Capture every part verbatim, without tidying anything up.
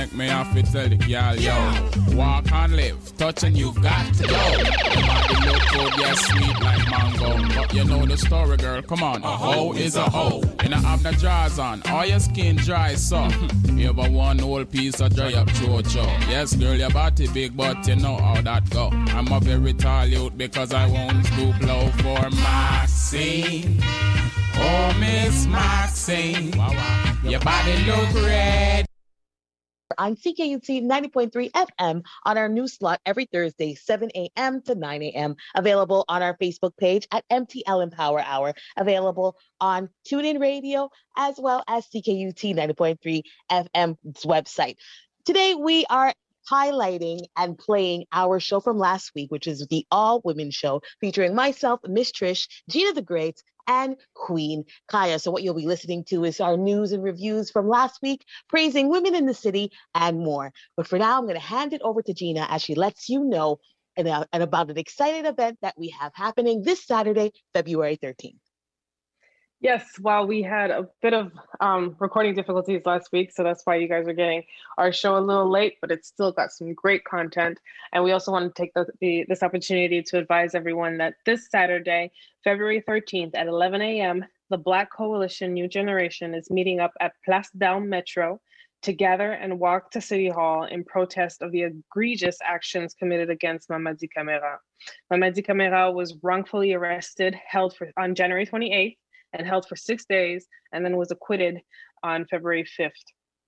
neck, me off to tell the girl, yo. Walk and live, touch and you've got to go. Your body look good, yeah, sweet like mango. But you know the story, girl, come on. A hoe is a hoe. You don't have the drawers on, all your skin dry, so. You ever one whole piece of dry up chocho. Yes, girl, your body big, but you know how that go. I'm a very tall youth because I won't stoop low for Maxine. Oh, Miss Maxine, your body look red. On C K U T ninety point three F M on our new slot every Thursday, seven a.m. to nine a.m. Available on our Facebook page at M T L Empower Hour. Available on TuneIn Radio as well as C K U T ninety point three F M's website. Today we are highlighting and playing our show from last week, which is the all-women show featuring myself, Miss Trish, Gina the Great, and Queen Kaya. So what you'll be listening to is our news and reviews from last week, praising women in the city and more. But for now, I'm going to hand it over to Gina as she lets you know and, uh, and about an exciting event that we have happening this Saturday, February thirteenth. Yes, well, we had a bit of um, recording difficulties last week, so that's why you guys are getting our show a little late, but it's still got some great content. And we also want to take the, the, this opportunity to advise everyone that this Saturday, February thirteenth at eleven a.m., the Black Coalition New Generation is meeting up at Place d'Armes Metro to gather and walk to City Hall in protest of the egregious actions committed against Mamadi Camara. Mamadi Camara was wrongfully arrested, held for on January twenty-eighth, and held for six days, and then was acquitted on February fifth.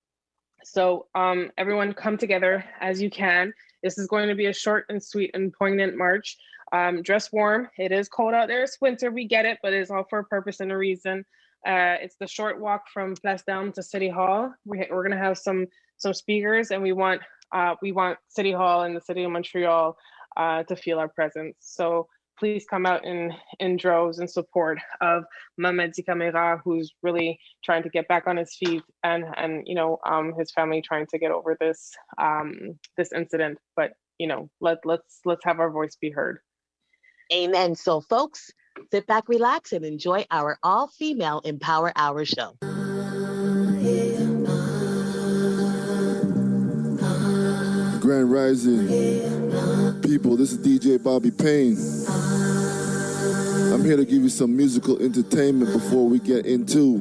So um, everyone come together as you can. This is going to be a short and sweet and poignant march. Um, dress warm. It is cold out there. It's winter, we get it, but it's all for a purpose and a reason. Uh, it's the short walk from Place d'Armes to City Hall. We, we're gonna have some some speakers, and we want uh, we want City Hall and the city of Montreal uh, to feel our presence. So please come out in, in droves in support of Mamadi Camara, who's really trying to get back on his feet, and, and you know, um, his family trying to get over this um, this incident. But, you know, let, let's, let's have our voice be heard. Amen. So, folks, sit back, relax, and enjoy our all-female Empower Hour show. Grand Rising people, this is D J Bobby Payne. I'm here to give you some musical entertainment before we get into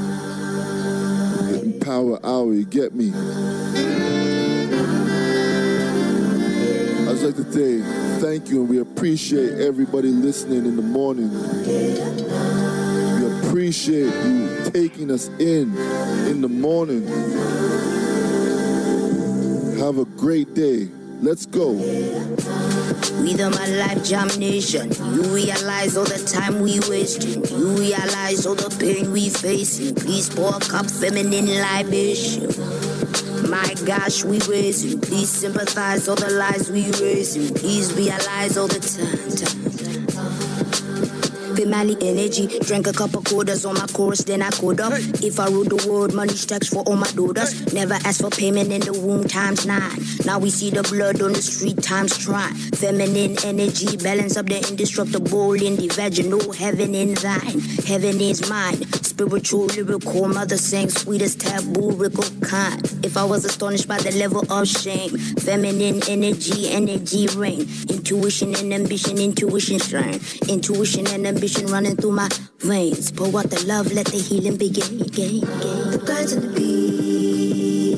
the Empower Hour, you get me? I'd like to say thank you, and we appreciate everybody listening in the morning. We appreciate you taking us in in the morning. Have a great day. Let's go. We the my life jam nation. You realize all the time we wasting. You realize all the pain we facing. Please pour a cup feminine libation. My gosh, we raising. Please sympathize all the lies we raising. Please realize all the time, time. Family energy, drank a couple quarters on my chorus, then I code up. Hey. If I rule the world, money stacks for all my daughters. Hey. Never ask for payment in the womb times nine. Now we see the blood on the street times trying. Feminine energy, balance up the indestructible in the vaginal. Heaven in thine, heaven is mine. Spiritual, lyrical, mother sang sweetest taboo, rickle kind. If I was astonished by the level of shame, feminine energy, energy reign. Intuition and ambition, intuition shine. Intuition and ambition running through my veins. Pour out the love, let the healing begin. Again, again. The birds and the bees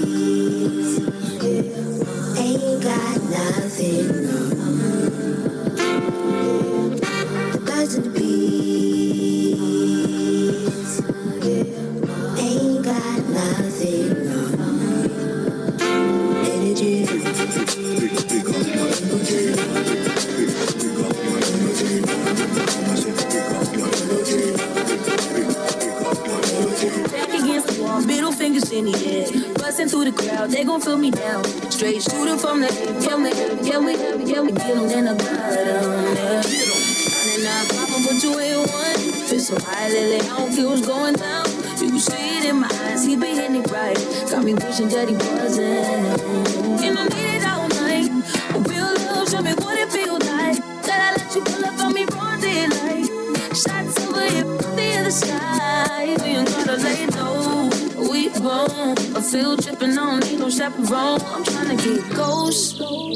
ain't got nothing. The birds and the bees ain't got nothing. Energy. Middle fingers in the air, busting through the crowd, they gon' feel me down. Straight shooter from the hip, get me, get me, get me, get them in the bottom, yeah. And I pop em, put you in one. Feel so high lately, I don't care what's going down. You can see it in my eyes, he been hitting it right. Got me wishing that he wasn't. And I need it all night. A real love, show me what it feels like. That I let you pull up on me broad daylight. Shots over here, the other side. We ain't gotta lay low. We grown, a Still tripping on, ain't no chaperone. I'm trying to get ghost.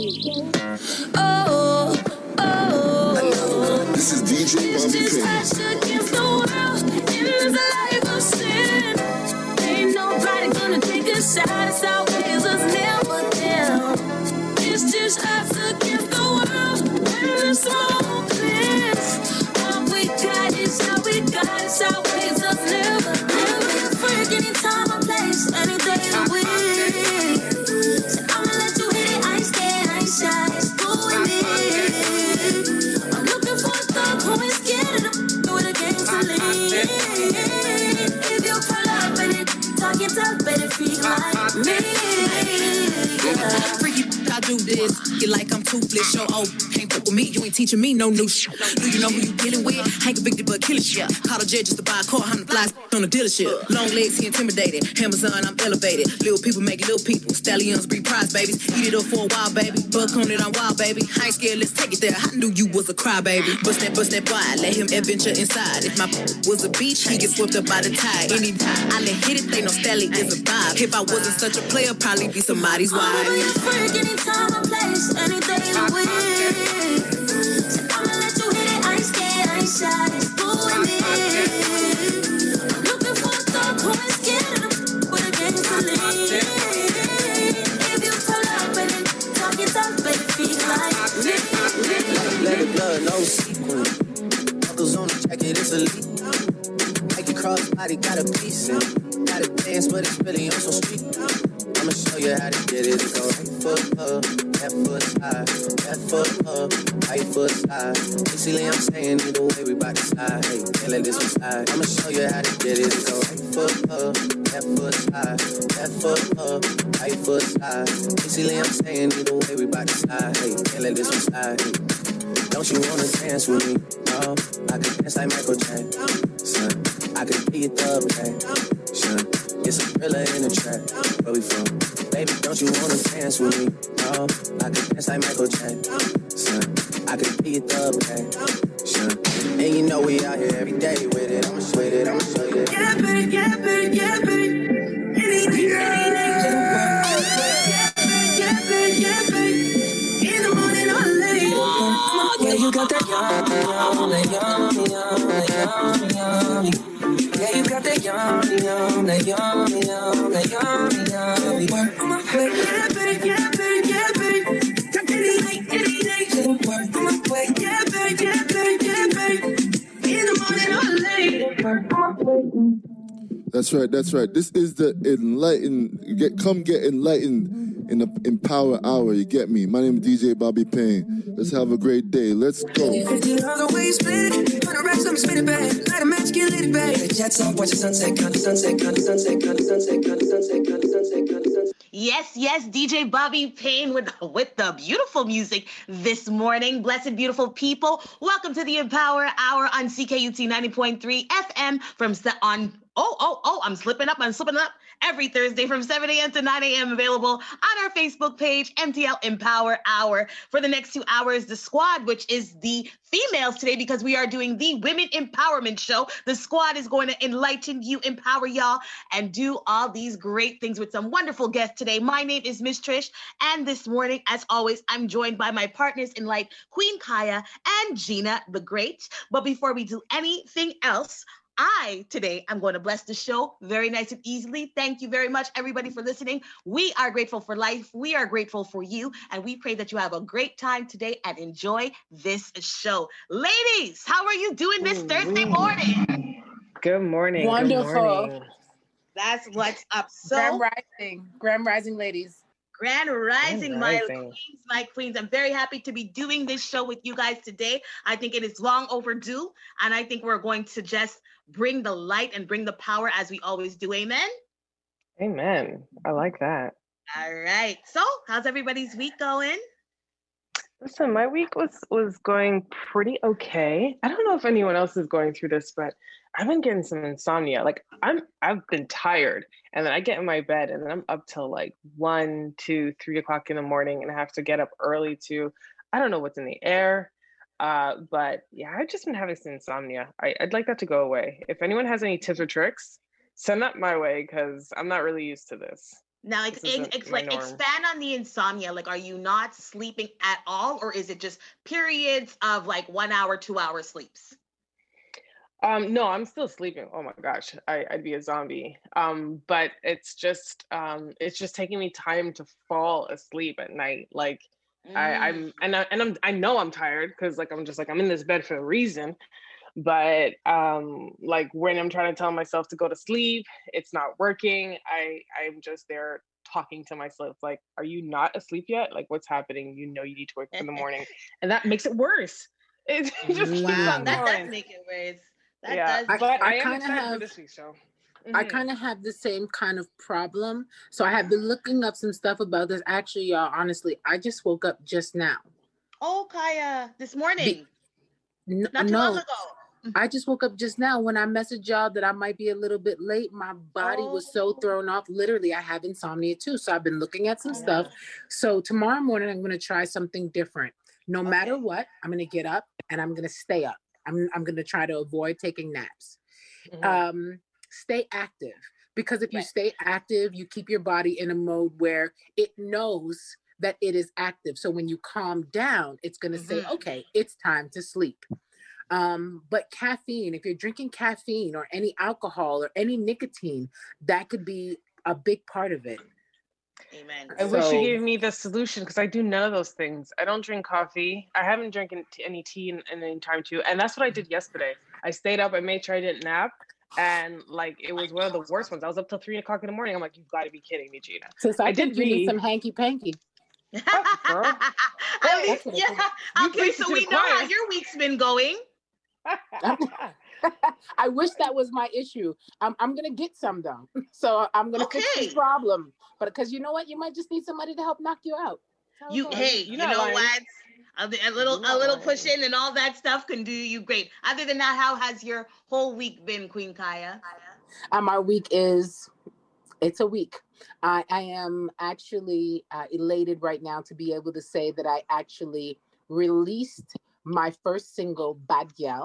Oh, oh. This is D J Bobby It's just Payne. us against the world in this life of sin. Ain't nobody gonna take a shot. It's our ways, us never down. It's just us against the world in the smoke clears. All we got is all we got. It's our ways, us never down. Freak anytime I place, any day of the week. So I'ma let you hit it. I ain't scared, I ain't shy. It's cool with me. I'm looking for a thug who ain't scared of the do it again for me. If you pull up and it talking tough, better feel like me. Yeah. Freaky, I do this. You like I'm toothless. Show oh, can't fuck with me. You ain't teaching me no new shit. Do you know who you dealing with? Ain't convicted but killing shit. Call a judge just to buy a car. I'm the fly on the dealership. Long legs, he intimidated. Amazon, I'm elevated. Little people make little people. Stallions breed prize babies. Eat it up for a while, baby. Buck on it, I'm wild, baby. I ain't scared, let's take it there. I knew you was a cry, baby. Bust that, bust that wide. Let him adventure inside. If my was a beach, he get swept up by the tide. Anytime I let hit it, they know Stally is a vibe. If I wasn't such a player, probably be somebody's wife. I'ma be a freak anytime I place, any day of the week. So I'ma let you hit it. I ain't scared, I ain't shy. It's cool with me. I'm looking for a thug who ain't scared of the with a gang for me. If you pull up and it talking tough, better feel like me. Let it blood, no sequin. Buckles on the jacket, it's elite. Make it cross body, got a piece in. Got it dance, but it's really on some street. I'ma show you how to get it. It go right foot up, left foot side, left foot up, right foot side. Basically, I'm saying either way, we bout to slide. Hey, can't let this one slide. I'ma show you how to get it. It go right foot up, left foot side, left foot up, right foot side. Basically, I'm saying either way, we bout to slide. Hey, can't let this one slide. Hey. Don't you wanna dance with me? No, I can dance like Michael Jackson. I can be a dub son. It's a thriller in the trap. Where we from? Baby, don't you wanna dance with me? No, I can dance like Michael Jackson. I can be a dub son. And you know we out here every day with it. I'ma show it, I'ma show you. Yeah, baby, yeah, baby, yeah, baby. Any day, any day. Yeah, baby, yeah, baby. In the morning or late. Yeah, you got that yum, that yum, yum, that yum, yum. Yeah, you got that yum, yum, that yum, yum, that yum, yum. Work on my plate. Yeah, baby, yeah, baby, yeah, baby. Any day, any day. Work on my plate. Yeah, baby, yeah, baby, yeah, baby. In the morning or late. Work on my plate. That's right, that's right. This is the enlightened, get, come get enlightened in the Empower Hour, you get me? My name is D J Bobby Payne. Let's have a great day. Let's go. fifty dollars away, split it. one hundred racks, I'm spin it back. Light a match, get lit back. The jets off, watch the sunset, count the sunset, count the sunset, count the sunset, count the sunset, count the sunset, count the sunset. Yes, yes, D J Bobby Payne with, with the beautiful music this morning. Blessed, beautiful people. Welcome to the Empower Hour on C K U T ninety point three F M from on Oh, oh, oh, I'm slipping up. I'm slipping up every Thursday from seven a.m. to nine a.m. available on our Facebook page, M T L Empower Hour. For the next two hours, the squad, which is the females today because we are doing the Women Empowerment Show. The squad is going to enlighten you, empower y'all, and do all these great things with some wonderful guests today. My name is Miss Trish, and this morning, as always, I'm joined by my partners in life, Queen Kaya and Gina the Great. But before we do anything else, I, today, I'm going to bless the show very nice and easily. Thank you very much, everybody, for listening. We are grateful for life. We are grateful for you. And we pray that you have a great time today and enjoy this show. Ladies, how are you doing this Thursday morning? Good morning. Wonderful. Good morning. That's what's up. So, Grand Rising. Grand Rising, ladies. Grand Rising, Grand my Rising. queens, my queens. I'm very happy to be doing this show with you guys today. I think it is long overdue. And I think we're going to just bring the light and bring the power as we always do. Amen? Amen. I like that. All right. So how's everybody's week going? Listen, my week was was going pretty okay. I don't know if anyone else is going through this, but I've been getting some insomnia. Like I'm I've been tired, and then I get in my bed and then I'm up till like one, two, three o'clock in the morning, and I have to get up early to, I don't know what's in the air. Uh, but yeah, I've just been having some insomnia. I, I'd like that to go away. If anyone has any tips or tricks, send that my way because I'm not really used to this. Now, like, This ex- isn't ex- my like norm. expand on the insomnia. Like, are you not sleeping at all, or is it just periods of like one hour, two hour sleeps? Um, no, I'm still sleeping. Oh my gosh, I, I'd be a zombie. Um, but it's just um, it's just taking me time to fall asleep at night. Like I, Mm. I'm and I, and I'm I know I'm tired because like I'm just like I'm in this bed for a reason. But um, like when I'm trying to tell myself to go to sleep, it's not working. I I'm just there talking to myself like, are you not asleep yet? Like what's happening? You know you need to wake up in the morning, and that makes it worse. It just keeps Wow, on that does going. make it worse. That Yeah, does. I, but I I am kind of excited for have this week's show. I Mhm. kind of have the same kind of problem. So I have been looking up some stuff about this. Actually, y'all, honestly, I just woke up just now. Oh, Kaya, this morning, N- not too long no, ago. I just woke up just now. When I messaged y'all that I might be a little bit late, my body was so Oh. thrown off. Literally, I have insomnia too. So I've been looking at some stuff. So tomorrow morning, I'm going to try something different. No matter Okay. what, I'm going to get up and I'm going to stay up. I'm, I'm going to try to avoid taking naps. Mhm. Um, stay active, because if you Right. stay active, you keep your body in a mode where it knows that it is active. So when you calm down, it's going to say, Mhm. okay, it's time to sleep. Um, but caffeine, if you're drinking caffeine or any alcohol or any nicotine, that could be a big part of it. Amen. I wish you So- gave me the solution because I do none of those things. I don't drink coffee. I haven't drank any t- any tea in, in any time too. And that's what I did yesterday. I stayed up. I made sure I didn't nap. And like it was one of the worst ones. I was up till three o'clock in the morning. I'm like, you've got to be kidding me, Gina. Since I, I think did you need read. some hanky panky. girl. At Hey, least, that's what I yeah. think. You Okay, preaching so to we the know how choir. your week's been going. I wish that was my issue. I'm, I'm gonna get some though. So I'm gonna fix Okay. this problem. But because you know what, you might just need somebody to help knock you out. That's how it You, goes. hey, You're you not know lying. what? A, a little, You're a not little lying. push in and all that stuff can do you great. Other than that, how has your whole week been, Queen Kaya? Um, our week is, it's a week. I, I am actually uh, elated right now to be able to say that I actually released my first single, Bad Gal.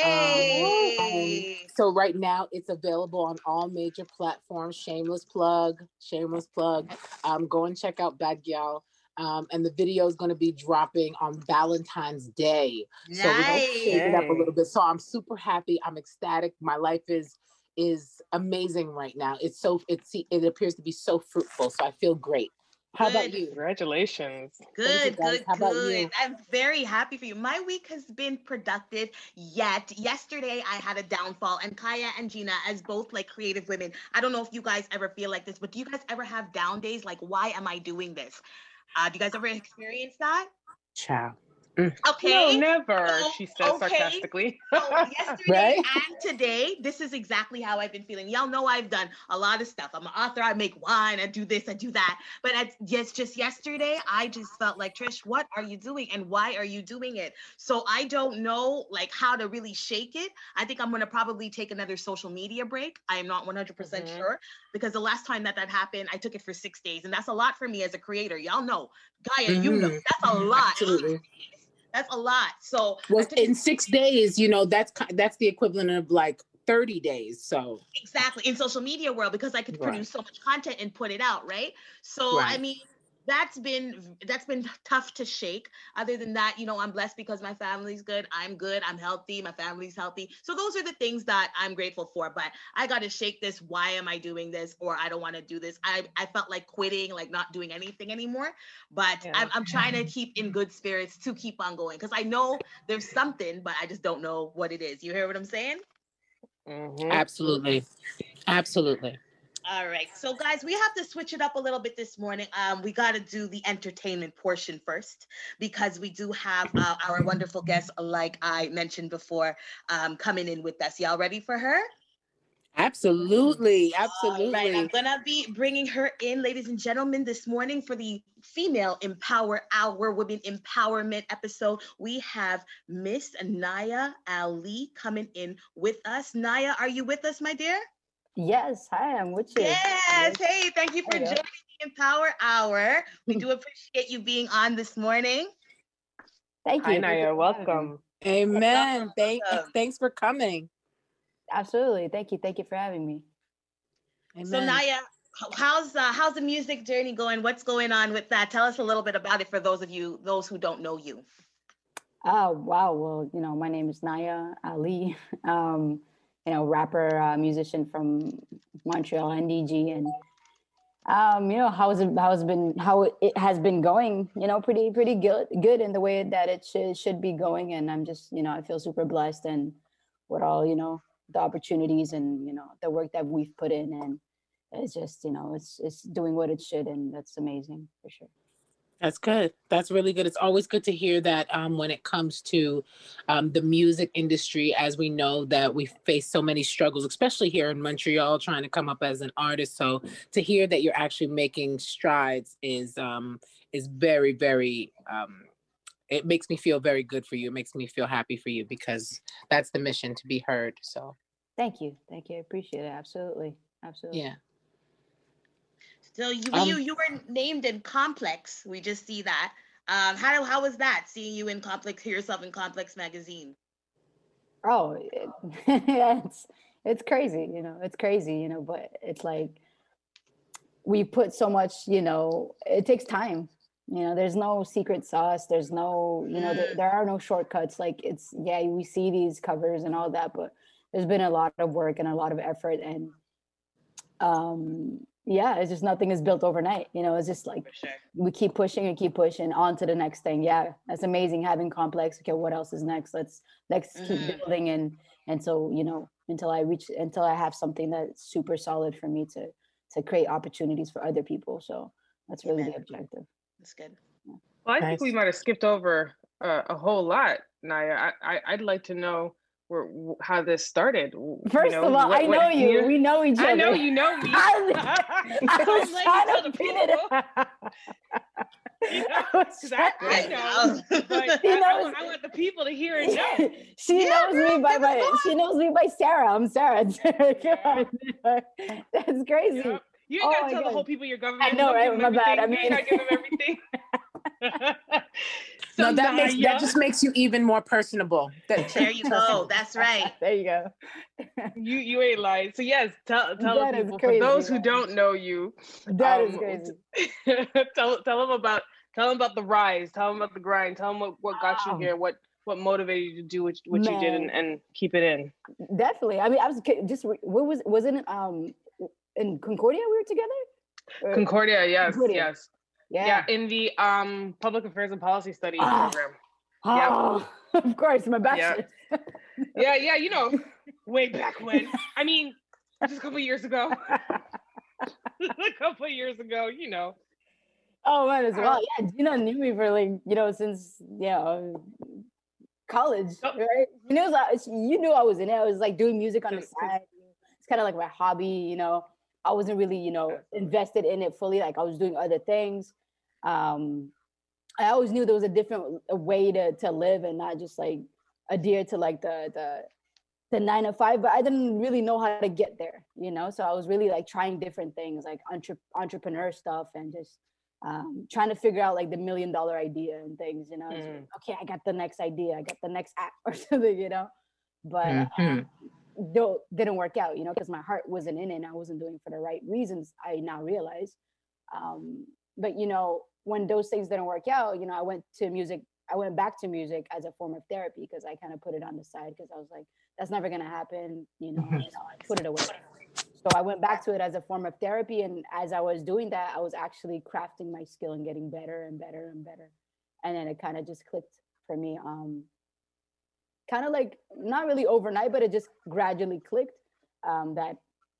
Yay! Um, and so right now it's available on all major platforms. Shameless plug, shameless plug. Um, go and check out Bad Gal. Um, and the video is going to be dropping on Valentine's Day. So we're going to shake it up a little bit. So I'm super happy. I'm ecstatic. My life is is amazing right now. It's so it's it appears to be so fruitful. So I feel great. How about Good. you? Congratulations. Thank Good, you, guys. good, How about good. you? I'm very happy for you. My week has been productive, yet yesterday I had a downfall. And Kaya and Gina, as both like creative women, I don't know if you guys ever feel like this, but do you guys ever have down days? Like, why am I doing this? Uh, do you guys ever experience that? Ciao. Okay. No, never, So, she says okay. sarcastically. So yesterday Right? and today, this is exactly how I've been feeling. Y'all know I've done a lot of stuff. I'm an author. I make wine. I do this. I do that. But it's yes, just yesterday, I just felt like, Trish, what are you doing and why are you doing it? So I don't know like how to really shake it. I think I'm going to probably take another social media break. I am not one hundred percent Mhm. sure because the last time that that happened, I took it for six days, and that's a lot for me as a creator. Y'all know, Gaia, you know, Mhm. that's a lot. Absolutely. That's a lot. So I Well, took in it- six days, you know, that's ki- that's the equivalent of like thirty days. So exactly in social media world because I could Right. produce so much content and put it out, right? So I Right. mean, that's been that's been tough to shake. Other than that, you know, I'm blessed because my family's good. I'm good. I'm healthy. My family's healthy. So those are the things that I'm grateful for. But I got to shake this. Why am I doing this? Or I don't want to do this. I I felt like quitting, like not doing anything anymore. But Yeah. I'm I'm trying to keep in good spirits to keep on going because I know there's something, but I just don't know what it is. You hear what I'm saying? Mhm. absolutely, absolutely. All right. So guys, we have to switch it up a little bit this morning. Um, we got to do the entertainment portion first because we do have uh, our wonderful guest, like I mentioned before, um, coming in with us. Y'all ready for her? Absolutely, All absolutely. right. I'm going to be bringing her in, ladies and gentlemen, this morning for the Female Empower Hour Women Empowerment episode. We have Miss Naya Ali coming in with us. Naya, are you with us, my dear? Yes, hi, I'm with you. Yes. Hey, thank you for There you go. joining the Empower Hour. We do appreciate you being on this morning. Thank you. Hi, Thank you Naya. for having me. Welcome. Amen. Thank, welcome. thanks for coming. Absolutely. Thank you. Thank you for having me. Amen. So Naya, how's uh, how's the music journey going? What's going on with that? Tell us a little bit about it for those of you, those who don't know you. Oh, wow. Well, you know, my name is Naya Ali, um, you know, rapper, uh, musician from Montreal, N D G. And, um, you know, how's it, how's been, how it has been going, you know, pretty, pretty good, good in the way that it should, should be going. And I'm just, you know, I feel super blessed and with all, you know, the opportunities and, you know, the work that we've put in. And it's just, you know, it's, it's doing what it should. And that's amazing for sure. That's good. That's really good. It's always good to hear that um, when it comes to um, the music industry, as we know that we face so many struggles, especially here in Montreal, trying to come up as an artist. So to hear that you're actually making strides is um, is very, very, um, it makes me feel very good for you. It makes me feel happy for you because that's the mission, to be heard. So thank you. Thank you. I appreciate it. Absolutely. Absolutely. Yeah. So you Um, you you were named in Complex. We just see that. Um, how how was that seeing you in Complex, hear yourself in Complex magazine? Oh, it, yeah, it's it's crazy, you know, it's crazy, you know, but it's like we put so much, you know, it takes time. You know, there's no secret sauce. There's no, you know, there, there are no shortcuts. Like it's, yeah, we see these covers and all that, but there's been a lot of work and a lot of effort and um yeah, it's just nothing is built overnight. You know, it's just like For sure. we keep pushing and keep pushing on to the next thing. Yeah, that's amazing having Complex. Okay, what else is next? Let's let's keep Mhm. building and and so you know until I reach until I have something that's super solid for me to to create opportunities for other people. So that's really the Amen. objective. That's good. Well, I think we Nice. might have skipped over uh, a whole lot, Naya. I, I I'd like to know where w- how this started. w- You First know, of all, what I what know you. year? We know each other. I know you know me. I, I So was I'm letting you trying tell to the pin it. people. You know, I was 'cause I, I trying- know, but She I, I, knows- want, I want the people to hear and know. she Yeah, knows girl, me by give us my more. she knows me by Sarah. I'm Sarah. Sarah, come on. That's crazy. Yep. You ain't Oh gotta my tell the God. whole people your government. I know, Don't right? give them My bad. everything. I You ain't mean- gotta give them everything. So No, that makes Naya, that just makes you even more personable. That, There you go. That's right. There you go. you you ain't lying. So yes, tell tell That the is people crazy, for those who man. don't know you. That is um, crazy. tell tell them about tell them about the rise. Tell them about the grind. Tell them what, what got you Um, here. What what motivated you to do what, what you did and, Man. and keep it in. Definitely. I mean, I was ca- just what was wasn't it um in Concordia we were together? Or- Concordia, yes, Concordia. yes. Yeah. Yeah, in the um public affairs and policy studies Ah. program. Oh, of course, my bachelor's. Yeah, yeah, you know, way back when. I mean, just a couple years ago. a couple years ago, you know. Oh, might as well. Yeah, Gina knew me for like you know since you know college, Oh. right? You knew I, you knew I was in it. I was like doing music on the 'Cause- 'cause- side. It's kind of like my hobby, you know. I wasn't really you know invested in it fully. Like I was doing other things. Um, I always knew there was a different a way to to live and not just like adhere to like the the the nine to five, but I didn't really know how to get there, you know. So I was really like trying different things, like entre- entrepreneur stuff, and just um, trying to figure out like the million dollar idea and things, you know. It's like, okay, I got the next idea, I got the next app or something, you know. But Mhm. um, though didn't work out, you know, because my heart wasn't in it, and I wasn't doing it for the right reasons. I now realize. Um, but you know, when those things didn't work out, you know, I went to music. I went back to music as a form of therapy because I kind of put it on the side because I was like, that's never gonna happen, you know. Mhm. You know, I put it away. So I went back to it as a form of therapy, and as I was doing that, I was actually crafting my skill and getting better and better and better. And then it kind of just clicked for me. Um, kind of like not really overnight, but it just gradually clicked. Um, that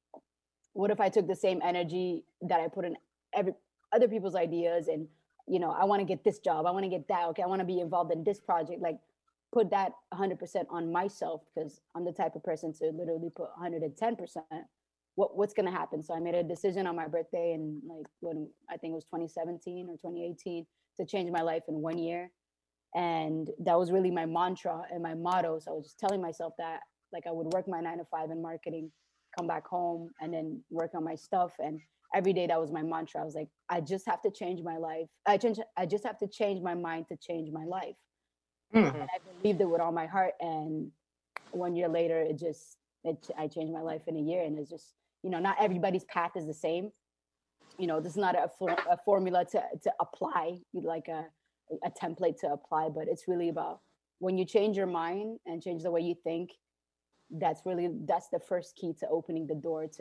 what if I took the same energy that I put in every other people's ideas, and you know, I want to get this job, I want to get that. Okay, I want to be involved in this project. Like put that one hundred percent on myself because I'm the type of person to literally put one hundred ten percent. What what's gonna happen? So I made a decision on my birthday, and like when I think it was twenty seventeen or twenty eighteen, to change my life in one year. And that was really my mantra and my motto. So I was just telling myself that like I would work my nine to five in marketing, come back home, and then work on my stuff. And every day that was my mantra. I was like, I just have to change my life. I change. I just have to change my mind to change my life. Mm. And I believed it with all my heart. And one year later, it just it I changed my life in a year. And it's just you know not everybody's path is the same. you know, this is not a, for, a formula to, to apply, like a, a template to apply, but it's really about when you change your mind and change the way you think, that's really, that's the first key to opening the door to,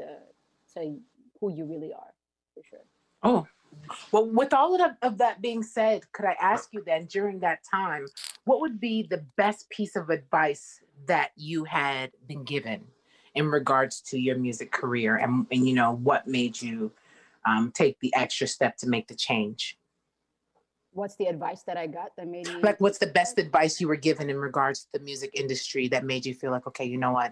to who you really are, for sure. Oh, well, with all of, that, of that being said, could I ask you then, during that time, what would be the best piece of advice that you had been given in regards to your music career, and, and you know, what made you um, take the extra step to make the change? What's the advice that I got that made me... Like, what's the best advice you were given in regards to the music industry that made you feel like, okay, you know what,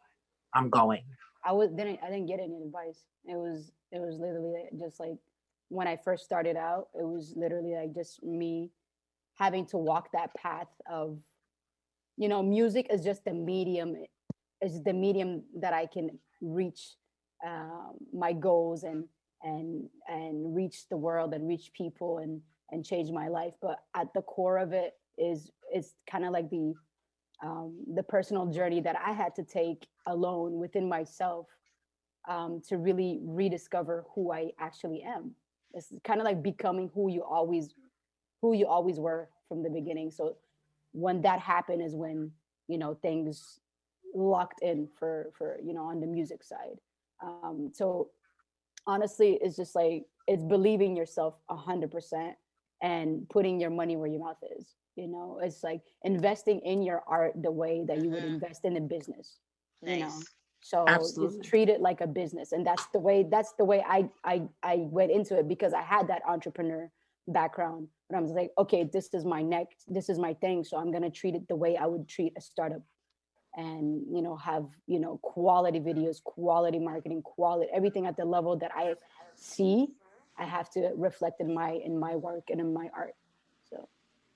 I'm going? I was didn't I didn't get any advice. It was it was literally just like when I first started out, it was literally like just me having to walk that path of, you know, music is just the medium, is the medium that I can reach um, my goals and and and reach the world and reach people and and change my life. But at the core of it is is kind of like the um, the personal journey that I had to take alone within myself um, to really rediscover who I actually am. It's kind of like becoming who you always, who you always were from the beginning. So when that happened is when, you know, things locked in for, for, you know, on the music side. Um, so honestly, it's just like, it's believing yourself a hundred percent and putting your money where your mouth is. You know, it's like investing in your art the way that you would invest in a business, you know? So Absolutely. just treat it like a business. And that's the way, that's the way I, I, I went into it, because I had that entrepreneur background. But I was like, okay, this is my next, this is my thing. So I'm going to treat it the way I would treat a startup, and, you know, have, you know, quality videos, quality marketing, quality, everything at the level that I see, I have to reflect in my, in my work and in my art. So.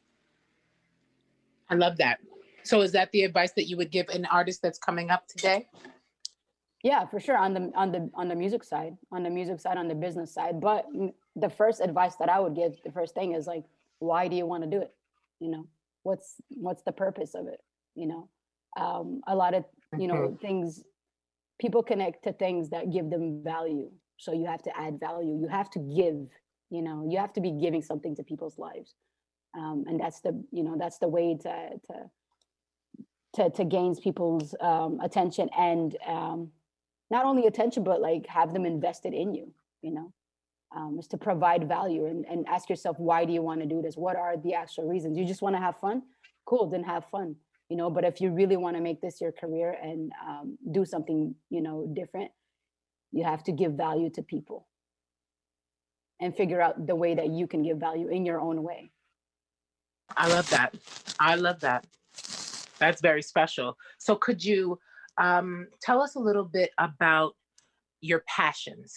I love that. So is that the advice that you would give an artist that's coming up today? Yeah, for sure. On the on the on the music side, on the music side, on the business side. But the first advice that I would give, the first thing is like, why do you want to do it? You know, what's what's the purpose of it? You know, um, a lot of you know Mhm. things. People connect to things that give them value. So you have to add value. You have to give. You know, you have to be giving something to people's lives, um, and that's the you know that's the way to to to, to gain people's um, attention and. Um, not only attention, but like have them invested in you, you know, um, is to provide value and, and ask yourself, why do you want to do this? What are the actual reasons? You just want to have fun? Cool, then have fun, you know, but if you really want to make this your career and um, do something, you know, different, you have to give value to people and figure out the way that you can give value in your own way. I love that. I love that. That's very special. So could you um, tell us a little bit about your passions?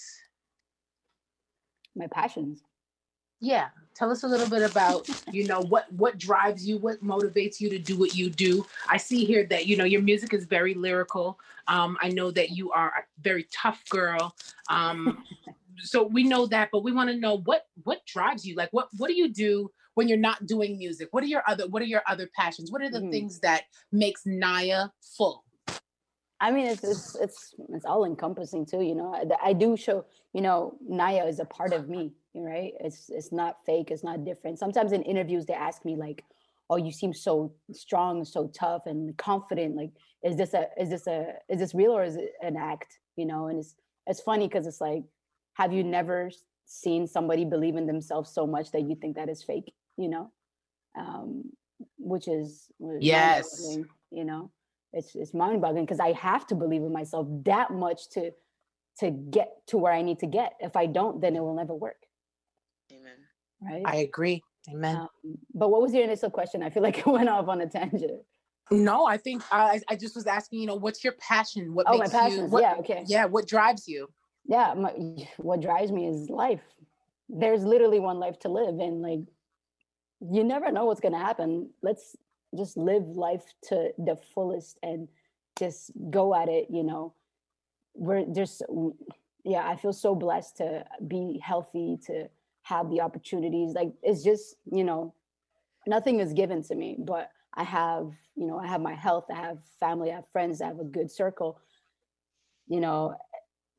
My passions? Yeah. Tell us a little bit about, you know, what, what drives you, what motivates you to do what you do. I see here that, you know, your music is very lyrical. Um, I know that you are a very tough girl. Um, so we know that, but we want to know what, what drives you? Like, what, what do you do when you're not doing music? What are your other, what are your other passions? What are the Mhm. things that makes Naya full? I mean, it's it's it's it's all encompassing too, you know. I, I do show, you know, Naya is a part of me, right? It's it's not fake, it's not different. Sometimes in interviews they ask me like, "Oh, you seem so strong, so tough, and confident. Like, is this a is this a is this real or is it an act?" You know, and it's it's funny because it's like, have you never seen somebody believe in themselves so much that you think that is fake? You know, um, which is Yes. mind-boggling, you know. It's it's mind-boggling because I have to believe in myself that much to to get to where I need to get. If I don't, then it will never work. Amen. Right? I agree. Amen. Um, but what was your initial question? I feel like it went off on a tangent. No, I think I, I just was asking, you know, what's your passion? What Oh, my makes you, passions. what, Yeah, okay. yeah, what drives you? Yeah, my, what drives me is life. There's literally one life to live, and like, you never know what's gonna happen. Let's just live life to the fullest and just go at it. You know, we're just, yeah. I feel so blessed to be healthy, to have the opportunities. Like, it's just, you know, nothing is given to me, but I have, you know, I have my health, I have family, I have friends, I have a good circle. You know,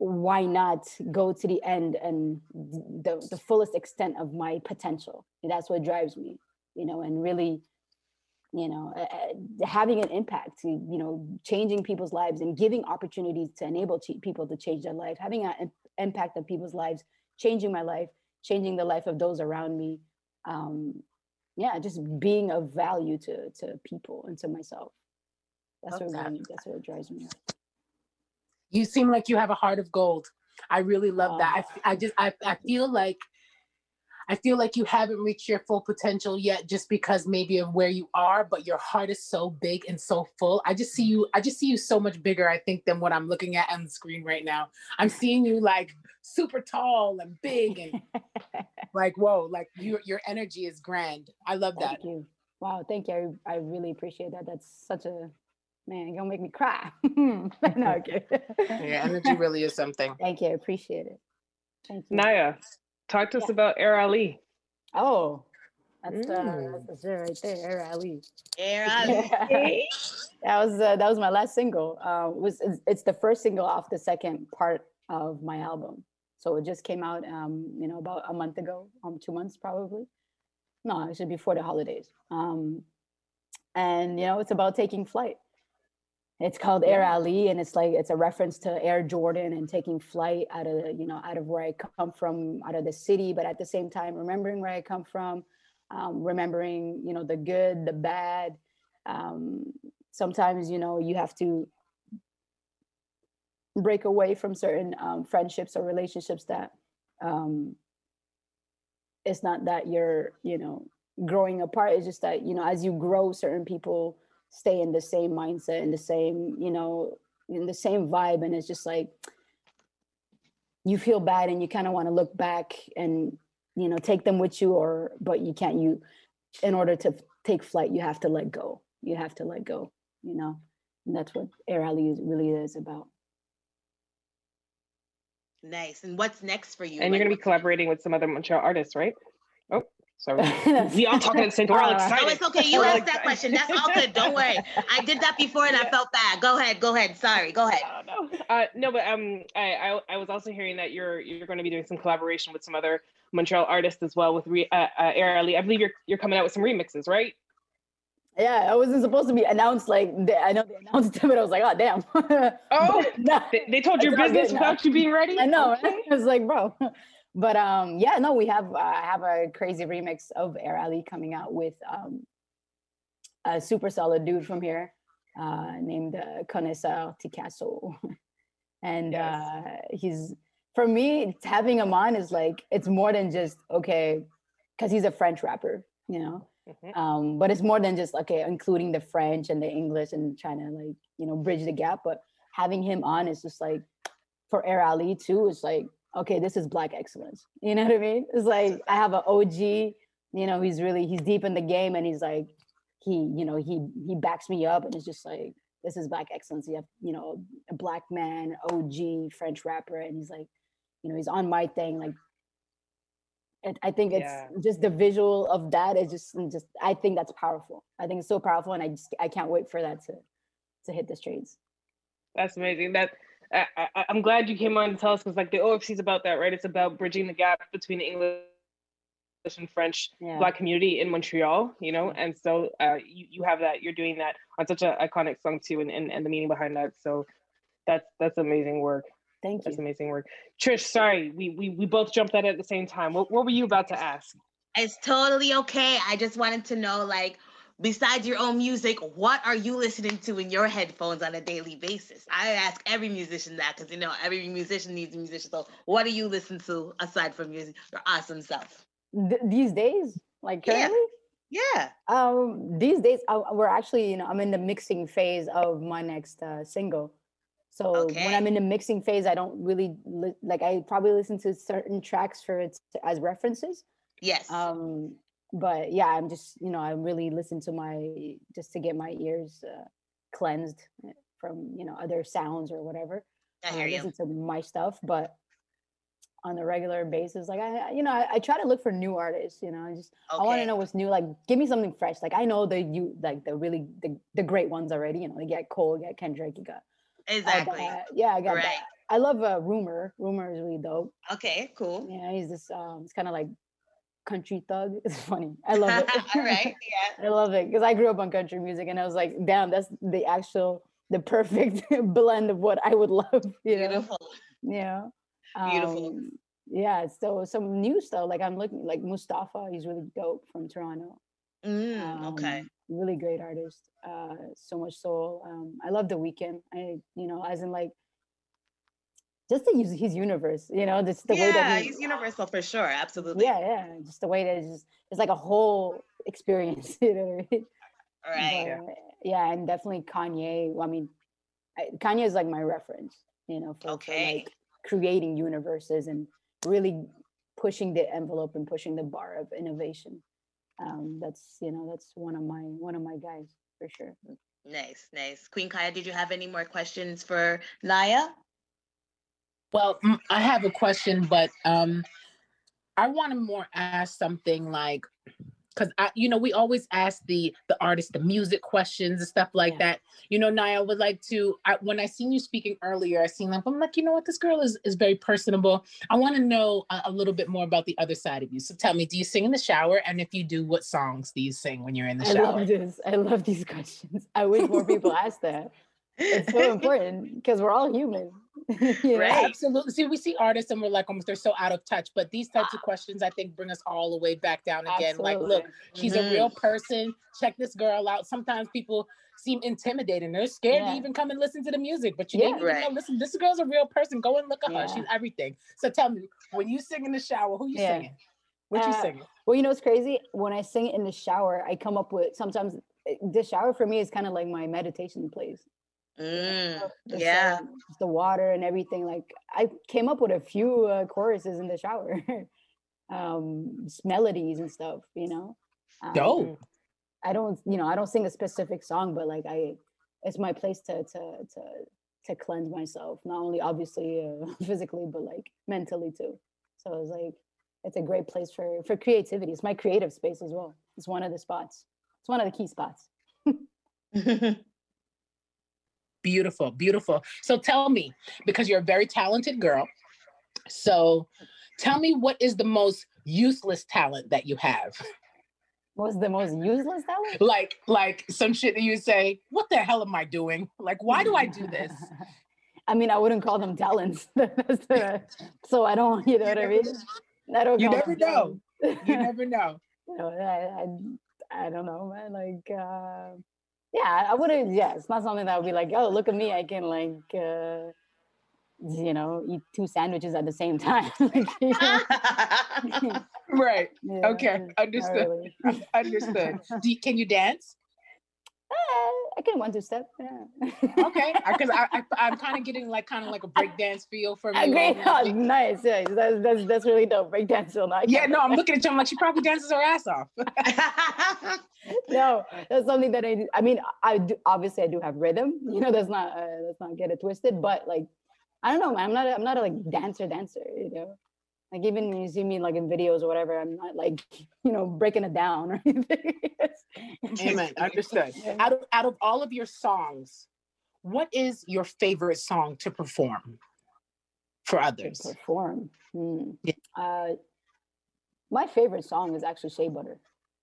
why not go to the end and the, the fullest extent of my potential? And that's what drives me, you know, and really, you know, uh, having an impact, you know, changing people's lives and giving opportunities to enable ch- people to change their life, having an impact on people's lives, changing my life, changing the life of those around me. Um, yeah, just being of value to to people and to myself. That's what really, that's what drives me. You seem like you have a heart of gold. I really love that. I, I just, I, I feel like, I feel like you haven't reached your full potential yet just because maybe of where you are, but your heart is so big and so full. I just see you, I just see you so much bigger, I think, than what I'm looking at on the screen right now. I'm seeing you like super tall and big and like, whoa, like your, your energy is grand. I love that. Thank you. Wow, thank you. I, I really appreciate that. That's such a, man, you're gonna make me cry. No, okay. Yeah, energy really is something. Thank you. I appreciate it. Thank you. Naya, talk to us Yeah. about Air Ali. Oh, that's Mm. uh, that's it right there, Air Ali. Air Ali. That was uh, that was my last single. Uh, was it's, it's the first single off the second part of my album. So it just came out, um, you know, about a month ago, um, two months probably. No, actually before the holidays. Um, and you know, it's about taking flight. It's called Air Ali, and it's like it's a reference to Air Jordan and taking flight out of, you know, out of where I come from, out of the city, but at the same time remembering where I come from, um, remembering, you know, the good, the bad. Um, sometimes, you know, you have to break away from certain um, friendships or relationships that um, it's not that you're, you know, growing apart. It's just that, you know, as you grow, certain people stay in the same mindset, in the same, you know, in the same vibe. And it's just like, you feel bad and you kind of want to look back and, you know, take them with you, or, but you can't, you, in order to take flight, you have to let go. You have to let go, you know, and that's what Air Ali is, really is about. Nice. And what's next for you? And Like, you're going to be what's- collaborating with some other Montreal artists, right? Oh, sorry. We all talking at the same time. We're all excited. No, it's okay. You We're all asked that excited. question. That's all good. Don't worry. I did that before and I felt bad. Go ahead. Go ahead. Sorry. Go ahead. No, no. Uh, no, but um, I, I I was also hearing that you're you're going to be doing some collaboration with some other Montreal artists as well with re, uh, uh, Air Ali. I believe you're you're coming out with some remixes, right? Yeah, I wasn't supposed to be announced. Like they, I know they announced it, but I was like, oh damn. Oh, no, they, they told your it's all business good now. without you being ready. I know. Okay. Right? I was like, bro. But um, yeah, no, we have uh, I have a crazy remix of Air Ali coming out with um, a super solid dude from here uh, named uh, Conessa Ticasso, and Yes. uh, he's for me having him on is like it's more than just okay, because he's a French rapper, you know. Mhm. Um, but it's more than just okay, including the French and the English and trying to like, you know, bridge the gap. But having him on is just like for Air Ali too, it's like, okay, this is Black excellence. You know what I mean? It's like I have an O G, you know, he's really he's deep in the game and he's like, he, you know, he he backs me up and it's just like, this is Black excellence. You have, you know, a Black man, O G, French rapper, and he's like, you know, he's on my thing, like And I think it's Yeah. just the visual of that is just just I think that's powerful. I think it's so powerful, and I just I can't wait for that to to hit the streets. That's amazing. That I, I, I'm glad you came on to tell us, because like the O F C is about that, right? It's about bridging the gap between the English and French Yeah. Black community in Montreal, you know, and so uh, you, you have that, you're doing that on such an iconic song too, and, and, and the meaning behind that. So that's that's amazing work. Thank That's you. amazing work. Trish, sorry, we, we, we both jumped at it at the same time. What, what were you about to ask? It's totally okay. I just wanted to know, like, besides your own music, what are you listening to in your headphones on a daily basis? I ask every musician that because, you know, every musician needs a musician. So what do you listen to aside from music, your awesome self? Th- these days, like Yeah. currently, Yeah. um, these days uh, we're actually, you know, I'm in the mixing phase of my next uh, single. So Okay. when I'm in the mixing phase, I don't really li- like. I probably listen to certain tracks for it as references. Yes. Um, but yeah, I'm just, you know, I really listen to my just to get my ears uh, cleansed from, you know, other sounds or whatever. I Uh, hear you. listen to my stuff, but on a regular basis, like I, I- you know, I, I try to look for new artists. You know, I just I want to Okay. know what's new. Like, give me something fresh. Like I know the you like the really the, the great ones already. You know, you got Cole, you got Kendrick, you got all Exactly. that. Yeah, I got Right. that. I love uh, Rumor. Rumor is really dope. Okay, cool. Yeah, he's this. Um, it's kind of like country thug. It's funny. I love it. All right, yeah. I love it because I grew up on country music, and I was like, damn, that's the actual, the perfect blend of what I would love. You know? Beautiful. Yeah. Beautiful. Um, yeah. So some new stuff. Like I'm looking like Mustafa. He's really dope from Toronto. Mm, Um, okay. Really great artist. Uh, so much soul. Um, I love The Weeknd. I, you know, as in like, just to use his universe, you know, just the yeah, way that he, he's universal for sure. Absolutely. yeah, yeah, just the way that it's just, it's like a whole experience, you know what I mean? Right. But, yeah, and definitely Kanye. I mean, I, Kanye is like my reference, you know, for, Okay. for like creating universes and really pushing the envelope and pushing the bar of innovation. Um, that's, you know, that's one of my one of my guys for sure. Nice, nice. Queen Kaya, did you have any more questions for Naya? Well, mm, I have a question, but um, I want to more ask something like, because I, you know, we always ask the the artist the music questions and stuff like Yeah. that. You know, Naya, I would like to. I, when I seen you speaking earlier, I seen like I'm like, you know what, this girl is is very personable. I want to know a, a little bit more about the other side of you. So tell me, do you sing in the shower? And if you do, what songs do you sing when you're in the I shower? love this. I love these questions. I wish more people ask that. It's so important because we're all human. You know? Right. Absolutely. See, we see artists and we're like, almost they're so out of touch. But these types of questions, I think, bring us all the way back down again. Like, look, Absolutely. she's Mhm. a real person. Check this girl out. Sometimes people seem intimidated. They're scared Yeah. to even come and listen to the music. But you Yeah. didn't even know, Right. listen, this girl's a real person. Go and look at her. Yeah. She's everything. So tell me, when you sing in the shower, who you Yeah. singing? What you Uh, singing? Well, you know, it's crazy. When I sing in the shower, I come up with sometimes eh, the shower for me is kind of like my meditation place. Mm, It's, yeah. um, it's the water and everything. Like I came up with a few uh, choruses in the shower, um, s- melodies and stuff. You know, um, Dope. I don't, you know, I don't sing a specific song, but like I, it's my place to to to to cleanse myself. Not only obviously uh, physically, but like mentally too. So it's like it's a great place for for creativity. It's my creative space as well. It's one of the spots. It's one of the key spots. Beautiful, beautiful. So tell me, because you're a very talented girl, so tell me, what is the most useless talent that you have? What's the most useless talent? Like, like some shit that you say, what the hell am I doing? Like, why do I do this? I mean, I wouldn't call them talents. That's the- so I don't, you know what I mean? I don't You call never them know. talents. You never know. You know, I, I, I don't know, man. Like, uh, yeah, I wouldn't. Yeah, it's not something that would be like, oh, look at me, I can like, uh, you know, eat two sandwiches at the same time. Like, you know? Right. Yeah, Okay. not Understood. really. Understood. Do you, can you dance? Uh, I can one two step. Yeah. Okay. Because I, I, I'm kind of getting like kind of like a break dance feel from I you. agree. all Oh, music. nice. Yeah, that's that's that's really dope. Break dance, so nice. Yeah. No, I'm looking at you. I'm like, she probably dances her ass off. No, that's something that I do. I mean, I do, obviously I do have rhythm. You know, that's not uh, let's not get it twisted. But like, I don't know, man. I'm not a, I'm not a like dancer dancer. You know, like even when you see me like in videos or whatever, I'm not like you know breaking it down or anything. Amen. Understood. Yeah. Out of out of all of your songs, what is your favorite song to perform for To others? perform. Hmm. Yeah. Uh, my favorite song is actually Shea Butter.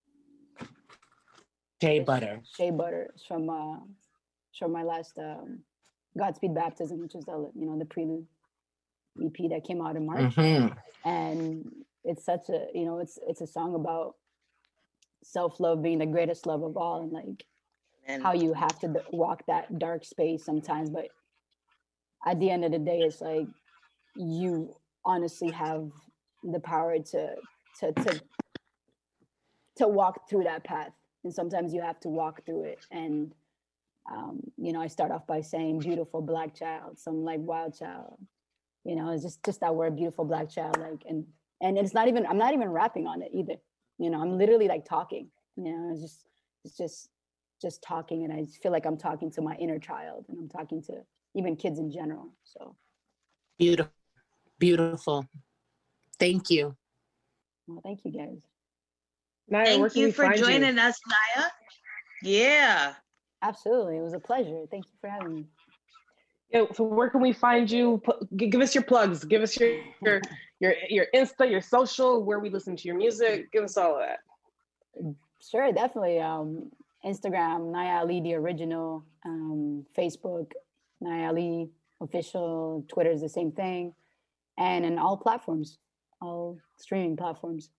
Shea It's Butter. Shea Butter. It's from uh, it's from my last um, Godspeed Baptism, which is the you know the prelude E P that came out in March, Mhm. and it's such a you know it's it's a song about self love being the greatest love of all, and like And how you have to d- walk that dark space sometimes, but at the end of the day, it's like you honestly have the power to to to to walk through that path, and sometimes you have to walk through it. And um, you know, I start off by saying "beautiful black child," some like "wild child." You know, it's just just that word "beautiful black child," like, and and it's not even I'm not even rapping on it either. You know, I'm literally like talking. You know, it's just it's just just talking, and I just feel like I'm talking to my inner child, and I'm talking to even kids in general. So, Beautiful. Beautiful. Thank you. well, thank you guys. Naya, where thank can you we for find joining you? us, Naya. Yeah. Absolutely, it was a pleasure. Thank you for having me. Yeah, so where can we find you? Put, g- give us your plugs. Give us your, your your your Insta, your social, where we listen to your music. Give us all of that. Sure, definitely. Um, Instagram, Naya Ali the original. Um, Facebook, Naya Ali official. Twitter is the same thing, and in all platforms, all streaming platforms.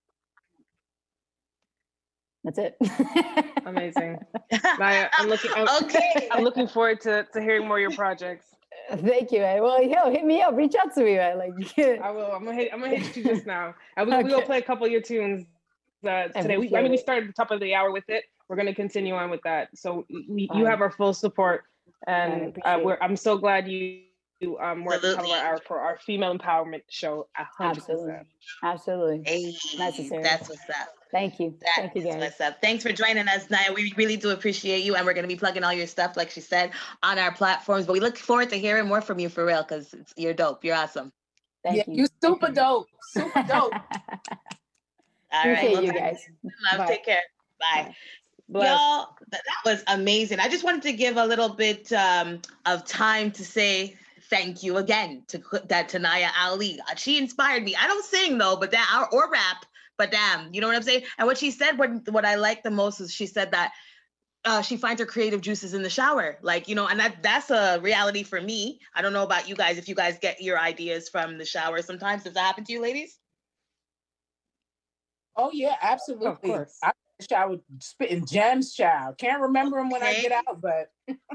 That's it. Amazing. Naya, I'm looking. I'm, Okay. I'm looking forward to to hearing more of your projects. Thank you, man. Well, yo, hit me up. Reach out to me, man. Like, I will. I'm gonna hit. I'm gonna hit you just now. And we, Okay. we will play a couple of your tunes uh, today. We, I mean, we started at the top of the hour with it. We're gonna continue on with that. So we, you have our full support, and uh, we're. I'm so glad you. You um, were at the top of our hour for our female empowerment show. one hundred percent. Absolutely. Absolutely. Hey, Necessary. that's what's up. Thank you. That Thank you, is guys. what's up. Thanks for joining us, Naya. We really do appreciate you, and we're going to be plugging all your stuff, like she said, on our platforms. But we look forward to hearing more from you for real, because you're dope. You're awesome. Thank yeah, you. you super dope. Super dope. All right, Appreciate well, you thanks. guys. Love, take care. Bye. Bless. Y'all, that, that was amazing. I just wanted to give a little bit um, of time to say thank you again to that to Naya Ali. She inspired me. I don't sing though, but that or, or rap, but damn, you know what I'm saying? And what she said, what what I liked the most is she said that uh, she finds her creative juices in the shower. Like, you know, and that that's a reality for me. I don't know about you guys, if you guys get your ideas from the shower sometimes. Does that happen to you, ladies? Oh yeah, absolutely. Of course. I shower, spitting gems shower. Can't remember them when I Okay. get out, but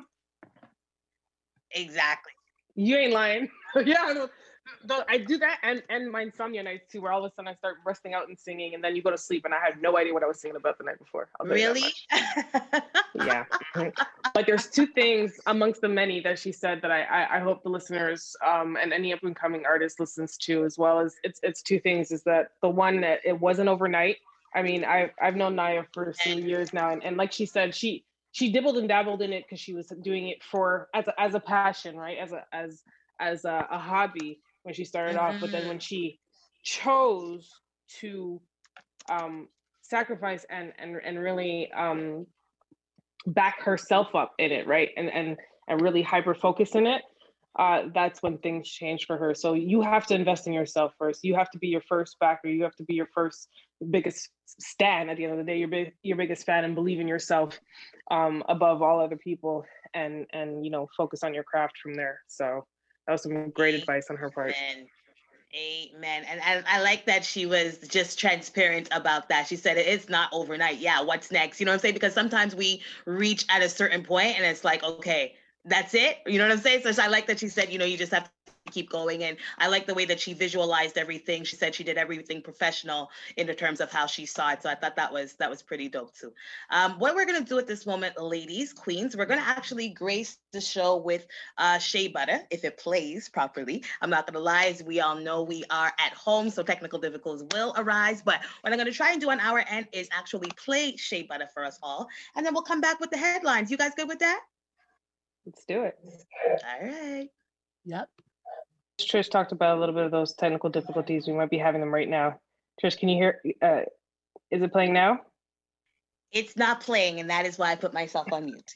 Exactly. You ain't lying. yeah, no, no, I do that, and and my insomnia nights too, where all of a sudden I start busting out and singing, and then you go to sleep, and I had no idea what I was singing about the night before. I'll tell you that Really? much. Yeah. But there's two things amongst the many that she said that I I, I hope the listeners um and any up and coming artist listens to as well. As it's it's two things. Is that the one that it wasn't overnight. I mean, I've I've known Naya for some years now, and, and like she said, she she dibbled and dabbled in it because she was doing it for as a, as a passion, right? As a as as a, a hobby when she started off. But then when she chose to um, sacrifice and and and really um, back herself up in it, right? And and and really hyper focus in it. Uh, that's when things change for her. So you have to invest in yourself first. You have to be your first backer. You have to be your first biggest stan at the end of the day, your big, your biggest fan, and believe in yourself um, above all other people, and and you know, focus on your craft from there. So that was some great advice on her part. Amen. Amen. And I, I like that she was just transparent about that. She said it's not overnight. Yeah, what's next? You know what I'm saying? Because sometimes we reach at a certain point and it's like, okay, that's it. You know what I'm saying? So I like that she said, you know, you just have to keep going. And I like the way that she visualized everything. She said she did everything professional in the terms of how she saw it. So I thought that was that was pretty dope too. Um, what we're gonna do at this moment, ladies, queens, we're gonna actually grace the show with uh, Shea Butter, if it plays properly. I'm not gonna lie, as we all know, we are at home, so technical difficulties will arise. But what I'm gonna try and do on our end is actually play Shea Butter for us all, and then we'll come back with the headlines. You guys good with that? Let's do it. All right. Yep. Trish talked about a little bit of those technical difficulties. We might be having them right now. Trish, can you hear? Uh, is it playing now? It's not playing, and that is why I put myself on mute.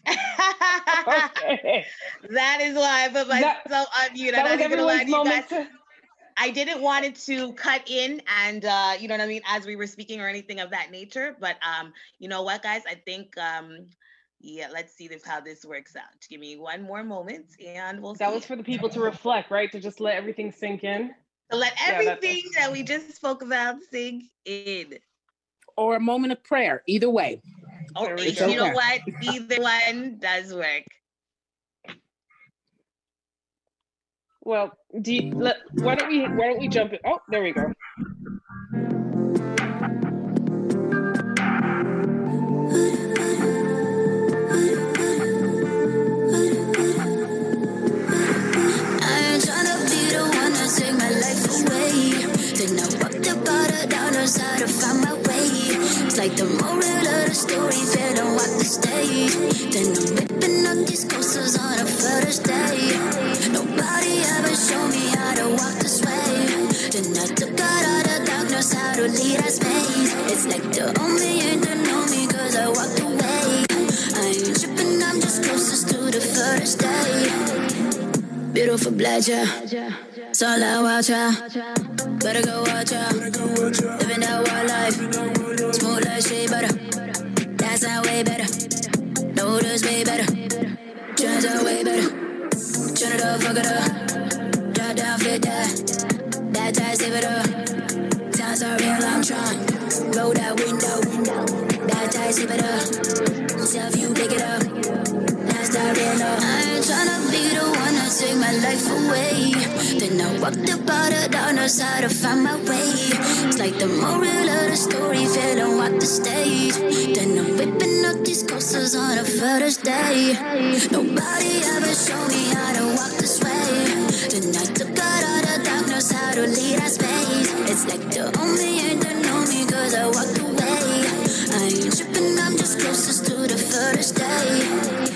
Okay. That is why I put myself That- on mute. that I'm was not even gonna lie everyone's to you moment guys. to- I didn't want it to cut in and uh, you know what I mean, as we were speaking or anything of that nature. But um, you know what, guys? I think um, yeah, let's see this how this works out. Give me one more moment, and we'll. That see. was for the people to reflect, right? To just let everything sink in. To let Yeah, that's- everything that we just spoke about sink in. Or a moment of prayer. Either way. Oh, It's you know okay. what? Either one does work. Well, do you, let, why don't we why don't we jump in? Oh, there we go. I ain't tryna be the one to take my life away. Then I walked the border down the side to find my way. It's like the moral of the story, better walk the stage. Then I'm ripping up these coasters on a first day. Nobody ever showed me how to walk this way. Then I took out all the darkness, how to lead us space. It's like the only ain't to know me, cause I walked away. I ain't tripping, I'm just closest to the first day. Beautiful black, yeah. So loud, watch out. Better go watch out. Living that wild life. Smooth like shea butter. That's not way better. No, that's way better. Turns out way better. Turn it up, fuck it up. Drop down, fit that. That tight, zip it up. Sounds are real, I'm trying. Roll that window. That tight, zip it up. Self, you pick it up. That's that real love. I ain't tryna be the one to take my life away. Then I walked about it down the side to find my way. It's like the moral of the story, feeling walk the stage. Then I'm whipping up these coasters on a first day. Nobody ever showed me how to walk this way. Then I took out all the darkness, how to lead our space. It's like the only ain't to know me cause I walked away. I ain't tripping, I'm just closest to the first day.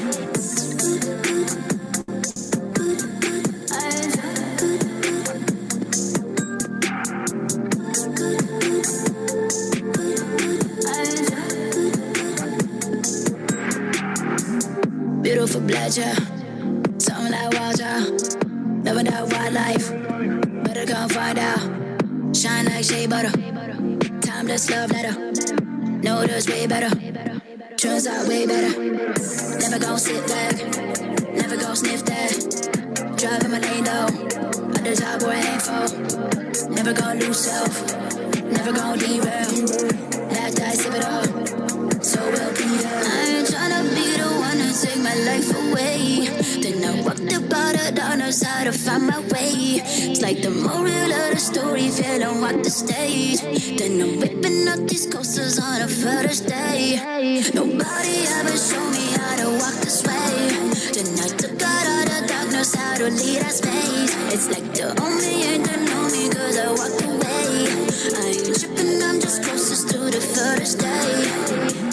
Beautiful black, yeah. Something like wild, yeah. Living that wild life. Better come find out. Shine like shea butter. Timeless love letter. No, there's way better. Turns out way better. Never gon' sit back. Never gon' sniff that. Driving my lane though. At the top where I aim for. Never gon' lose self. Never gon' derail. Last I sip it up. So we'll be there. I ain't tryna be the one to take my life away. Then I walked about it down the side to find my way. It's like the moral of the story, feeling walk the stage. Then I'm whipping up these coasters on a first day. Nobody ever showed me how to walk this way. Then I took out all the darkness, how to lead our space. It's like the only ain't to know me cause I walked away. I ain't tripping, I'm just closest to the first day.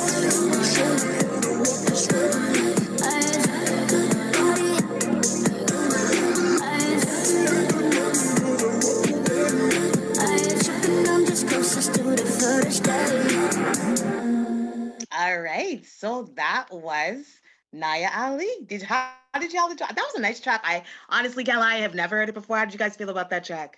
All right, so that was Naya Ali. Did how, how did y'all enjoy? That was a nice track. I honestly, Gal, I have never heard it before. How did you guys feel about that track?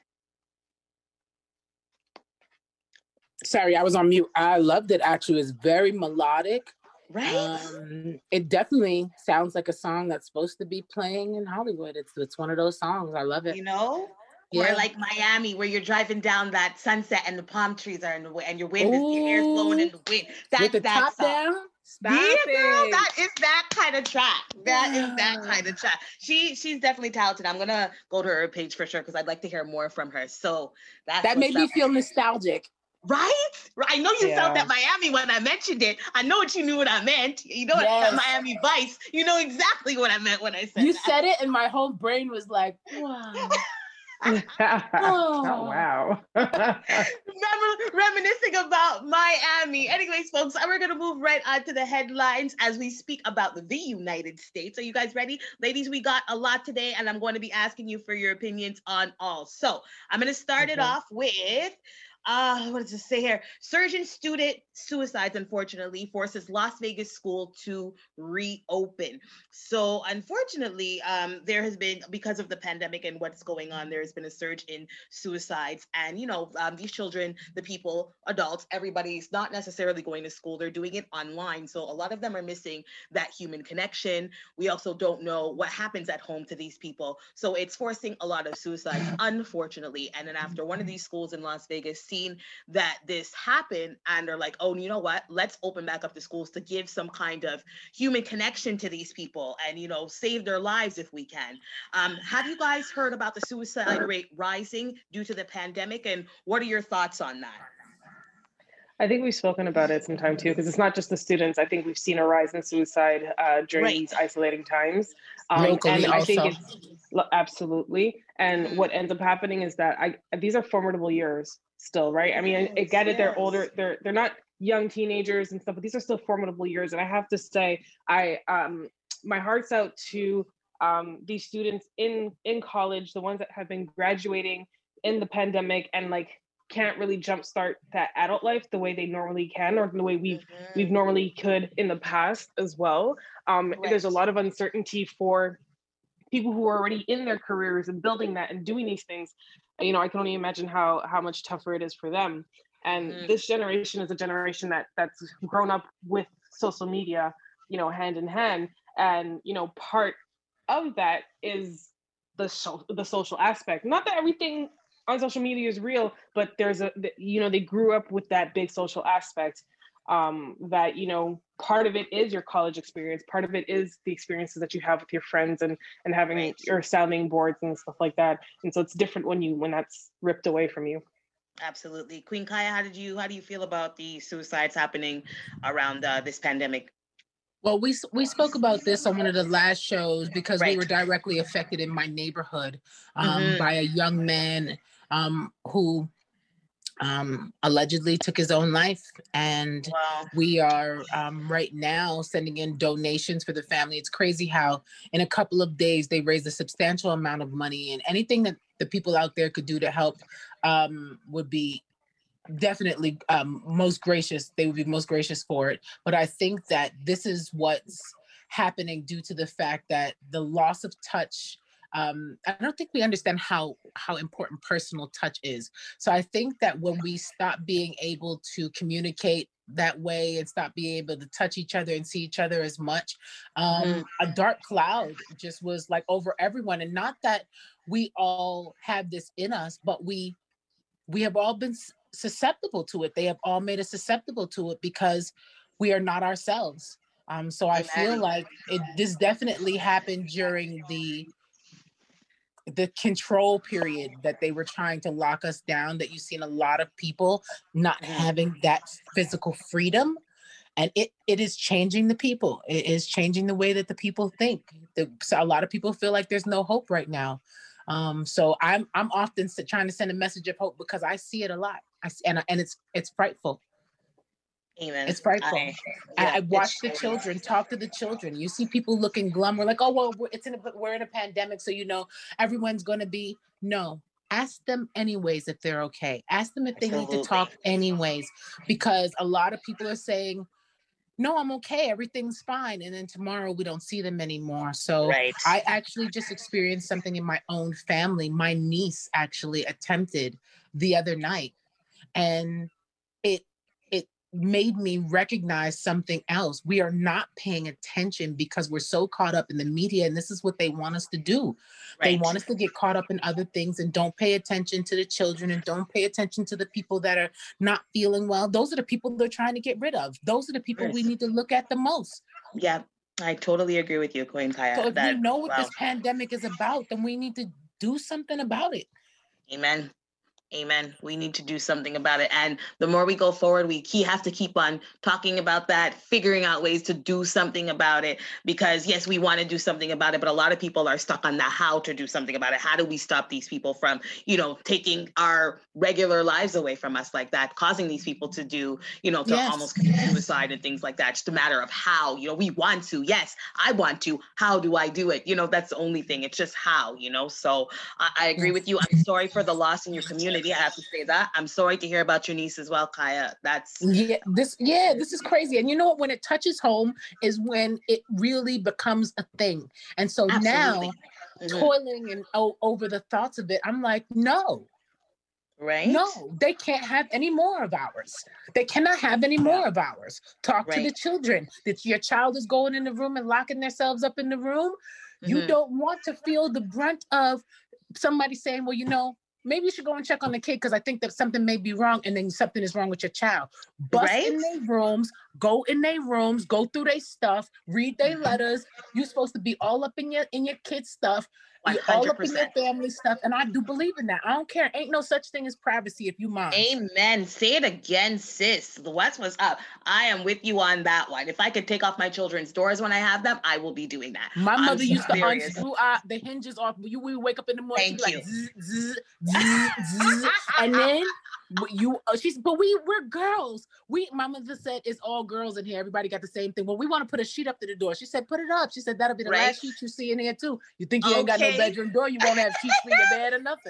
Sorry, I was on mute. I loved it. Actually, it's very melodic. Right. Um, it definitely sounds like a song that's supposed to be playing in Hollywood. It's it's one of those songs. I love it. You know. Yeah. Or like Miami, where you're driving down that sunset and the palm trees are in the way, and your wind is your hair's blowing in the wind. That's With the that top song. down. Stop Yeah, girl, it. that is that kind of track. That is that kind of track. She she's definitely talented. I'm gonna go to her page for sure because I'd like to hear more from her. So that's that made me feel nostalgic. Right? I know you Yeah. felt that Miami when I mentioned it. I know what you knew what I meant. You know Yes. that Miami Vice. You know exactly what I meant when I said You that. said it, and my whole brain was like, wow. Oh, Oh. wow. Remember reminiscing about Miami. Anyways, folks, we're gonna move right on to the headlines as we speak about the United States. Are you guys ready? Ladies, we got a lot today, and I'm going to be asking you for your opinions on all. So I'm gonna start it Okay. off with Uh, what does it say here? Surge in student suicides, unfortunately, forces Las Vegas school to reopen. So unfortunately, um, there has been, because of the pandemic and what's going on, there has been a surge in suicides. And, you know, um, these children, the people, adults, everybody's not necessarily going to school. They're doing it online. So a lot of them are missing that human connection. We also don't know what happens at home to these people. So it's forcing a lot of suicides, unfortunately. And then after one of these schools in Las Vegas seen that this happened and are like, oh, you know what? Let's open back up the schools to give some kind of human connection to these people and, you know, save their lives if we can. Um, have you guys heard about the suicide rate rising due to the pandemic? And what are your thoughts on that? I think we've spoken about it sometime too, because it's not just the students. I think we've seen a rise in suicide uh, during Right. these isolating times. Um, Locally and I think also. it's lo- absolutely. And what ends up happening is that I these are formidable years still, right? I mean, I, I get it. They're Yes. older. They're they're not young teenagers and stuff, but these are still formidable years. And I have to say, I um my heart's out to um these students in in college, the ones that have been graduating in the pandemic and like can't really jumpstart that adult life the way they normally can, or the way we've Mm-hmm. we've normally could in the past as well. Um, Right. there's a lot of uncertainty for people who are already in their careers and building that and doing these things, you know, I can only imagine how how much tougher it is for them. And mm-hmm. this generation is a generation that that's grown up with social media, you know, hand in hand. And, you know, part of that is the so, the social aspect. Not that everything on social media is real, but there's a, you know, they grew up with that big social aspect. Um, that, you know, part of it is your college experience. Part of it is the experiences that you have with your friends and and having right. your sounding boards and stuff like that. And so it's different when you when that's ripped away from you. Absolutely. Queen Kaya, how did you how do you feel about the suicides happening around uh, this pandemic? Well, we we spoke about this on one of the last shows because right. we were directly affected in my neighborhood um, mm-hmm. by a young man um, who um, allegedly took his own life. And wow. we are um, right now sending in donations for the family. It's crazy how in a couple of days they raised a substantial amount of money, and anything that the people out there could do to help um, would be definitely um, most gracious. They would be most gracious for it. But I think that this is what's happening due to the fact that the loss of touch, um, I don't think we understand how, how important personal touch is. So I think that when we stop being able to communicate that way and stop being able to touch each other and see each other as much, um, mm-hmm. a dark cloud just was like over everyone. And not that we all have this in us, but we, we have all been susceptible to it. They have all made us susceptible to it because we are not ourselves. Um, so I feel like it, this definitely happened during the the control period that they were trying to lock us down, that you've seen a lot of people not having that physical freedom. And it it is changing the people. It is changing the way that the people think. The, so a lot of people feel like there's no hope right now. Um, so I'm I'm often trying to send a message of hope because I see it a lot. I see, and and it's it's frightful. Amen. It's frightful. I, yeah, I, I watch it's, the children, talk to the children. You see people looking glum. We're like, oh well, we're, it's in a we're in a pandemic, so you know everyone's going to be. No, ask them anyways if they're okay. Ask them if they Absolutely. Need to talk anyways, because a lot of people are saying, no, I'm okay, everything's fine. And then tomorrow we don't see them anymore. So right. I actually just experienced something in my own family. My niece actually attempted the other night, and it it made me recognize something else. We are not paying attention because we're so caught up in the media, and this is what they want us to do. Right. They want us to get caught up in other things and don't pay attention to the children and don't pay attention to the people that are not feeling well. Those are the people they're trying to get rid of. Those are the people yes. we need to look at the most. Yeah, I totally agree with you, Queen Kaya. So if that, we know what wow. this pandemic is about, then we need to do something about it. Amen. Amen. We need to do something about it. And the more we go forward, we key have to keep on talking about that, figuring out ways to do something about it. Because yes, we want to do something about it, but a lot of people are stuck on the how to do something about it. How do we stop these people from, you know, taking our regular lives away from us like that, causing these people to do, you know, to yes. almost commit suicide and things like that. Just a matter of how, you know, we want to, yes, I want to, how do I do it? You know, that's the only thing. It's just how, you know, so I, I agree with you. I'm sorry for the loss in your community. I have to say that. I'm sorry to hear about your niece as well, Kaya. That's yeah, this yeah, this is crazy. And you know what? When it touches home is when it really becomes a thing. And so Absolutely. now, mm-hmm. toiling and oh, over the thoughts of it, I'm like, no. Right? No, they can't have any more of ours. They cannot have any more of ours. Talk right. to the children. That your child is going in the room and locking themselves up in the room. Mm-hmm. You don't want to feel the brunt of somebody saying, well, you know, maybe you should go and check on the kid because I think that something may be wrong, and then something is wrong with your child. Bust right? in their rooms, go in their rooms, go through their stuff, read their letters. You're supposed to be all up in your in your kids' stuff. You're all up in your family stuff, and I do believe in that. I don't care. Ain't no such thing as privacy if you mind. Amen. Say it again, sis. What's what's up? I am with you on that one. If I could take off my children's doors when I have them, I will be doing that. My mother I'm used serious. to unscrew uh, the hinges off. You we wake up in the morning, Thank she'd be you. like, zzz, zzz, zzz, zzz. And then you, uh, she's, but we we're girls. We, my mother said it's all girls in here. Everybody got the same thing. Well, we want to put a sheet up to the door. She said, put it up. She said that'll be the right. last sheet you see in here too. You think you okay. ain't got no bedroom door? You won't have sheets for your bed or nothing.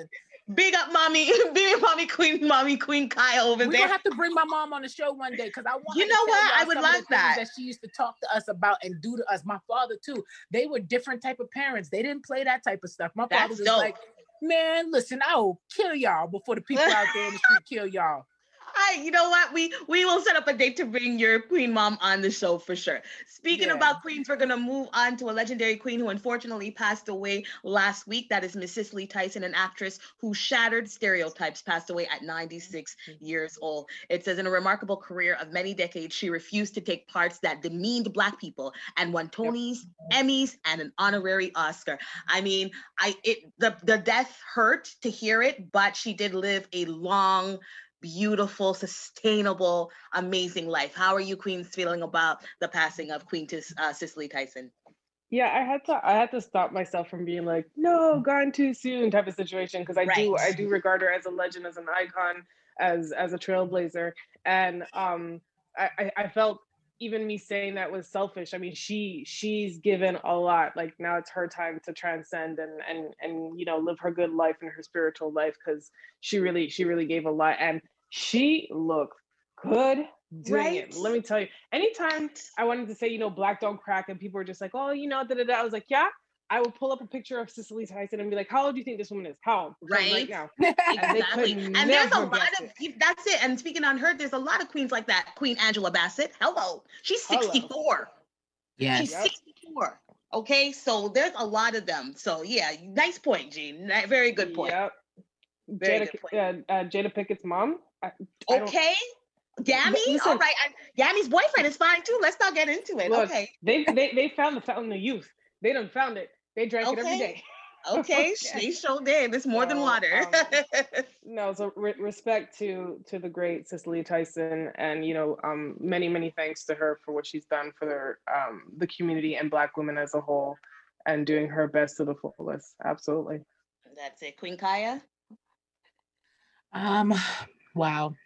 Big up, mommy. Big up, mommy, Queen, mommy, Queen Kaya over We're there. gonna have to bring my mom on the show one day because I want. You her know to tell what? y'all I would some of the love things that. that she used to talk to us about and do to us. My father too. They were different type of parents. They didn't play that type of stuff. My That's father was dope. like, "Man, listen, I will kill y'all before the people out there in the street kill y'all." All right, you know what? We we will set up a date to bring your queen mom on the show for sure. Speaking Yeah. about queens, we're gonna move on to a legendary queen who unfortunately passed away last week. That is Miss Cicely Tyson, an actress who shattered stereotypes, passed away at ninety-six years old. It says in a remarkable career of many decades, she refused to take parts that demeaned Black people and won Tonys, Emmys, and an honorary Oscar. I mean, I it the the death hurt to hear it, but she did live a long, beautiful, sustainable, amazing life. How are you queens feeling about the passing of Queen Tis, uh, Cicely Tyson? Yeah, I had to I had to stop myself from being like, no, gone too soon type of situation, because I do Right. I do regard her as a legend, as an icon, as as a trailblazer. And um I, I, I felt even me saying that was selfish. I mean, she she's given a lot. Like now it's her time to transcend and and and you know live her good life and her spiritual life, because she really she really gave a lot, and she looked good doing Right? it. Let me tell you, anytime I wanted to say, you know, Black don't crack, and people were just like, oh, you know, da da da. I was like, yeah. I would pull up a picture of Cicely Tyson and be like, how old do you think this woman is? How old? Tell me Right. right now. And they Exactly. could And there's a never lot guess of it. that's it. And speaking on her, there's a lot of queens like that. Queen Angela Bassett. Hello. She's Hello. sixty-four. Yes. She's Yep. sixty-four. Okay, so there's a lot of them. So yeah, nice point, Jean. Ni- Very good point. Yep. Very Jada, good point. uh, uh, Jada Pickett's mom. I, I don't- Okay. Gammy, Listen. all right. I, Gammy's boyfriend is fine too. Let's not get into it. Look, Okay. they, they they found the fountain of youth. They done found it. They drank it every Okay. day. Okay, they sure did. It's more than So, water. um, No, so re- respect to to the great Cicely Tyson, and you know, um, many many thanks to her for what she's done for their um the community and Black women as a whole, and doing her best to the fullest. Absolutely. That's it. Queen Kaya. Um, wow.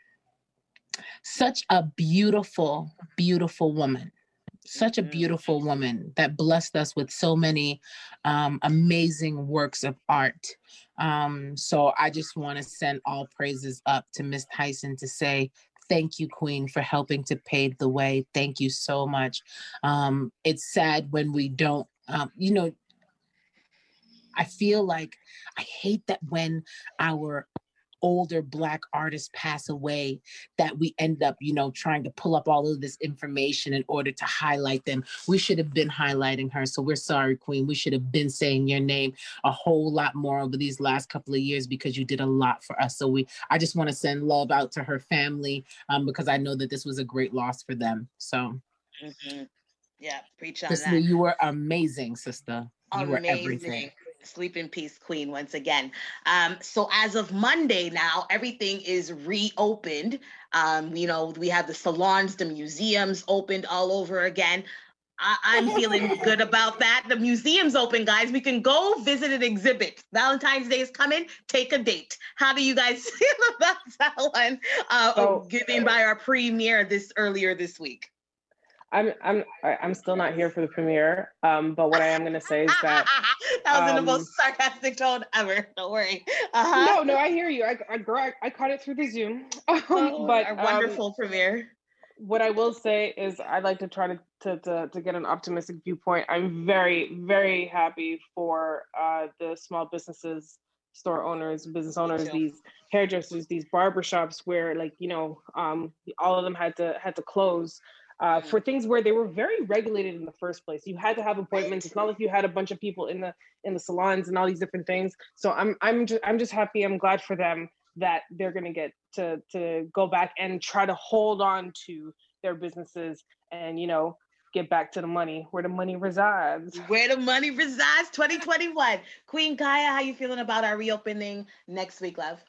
Such a beautiful, beautiful woman. Such a beautiful woman that blessed us with so many um, amazing works of art. Um, so I just want to send all praises up to Miss Tyson to say, thank you, Queen, for helping to pave the way. Thank you so much. Um, it's sad when we don't, um, you know, I feel like I hate that when our older Black artists pass away, that we end up, you know, trying to pull up all of this information in order to highlight them. We should have been highlighting her. So we're sorry, Queen. We should have been saying your name a whole lot more over these last couple of years, because you did a lot for us. So we, I just want to send love out to her family, um, because I know that this was a great loss for them. So Mm-hmm. Yeah, preach on Cicely, that. you were amazing, sister. You were everything. Amazing. Sleep in peace, Queen, once again. Um, so as of Monday now, everything is reopened. Um, you know, we have the salons, the museums opened all over again. I- I'm feeling good about that. The museum's open, guys. We can go visit an exhibit. Valentine's Day is coming. Take a date. How do you guys feel about that one? Uh, So- given by our premiere this earlier this week. I'm I'm I- I'm still not here for the premiere. Um, but what I am gonna say is that that was in the um, most sarcastic tone ever. Don't worry. Uh-huh. no, no, I hear you. I I, girl, I, I caught it through the Zoom. Um, Oh, but our um, wonderful premiere. what I will say is I'd like to try to, to, to, to get an optimistic viewpoint. I'm very, very happy for uh, the small businesses, store owners, business owners, too. these hairdressers, these barbershops where like, you know, um, all of them had to had to close uh, for things where they were very regulated in the first place. You had to have appointments. It's not like you had a bunch of people in the in the salons and all these different things. So I'm I'm just I'm just happy. I'm glad for them that they're going to get to to go back and try to hold on to their businesses and, you know, get back to the money, where the money resides. Where the money resides, twenty twenty-one. Queen Kaya, how you feeling about our reopening next week, love?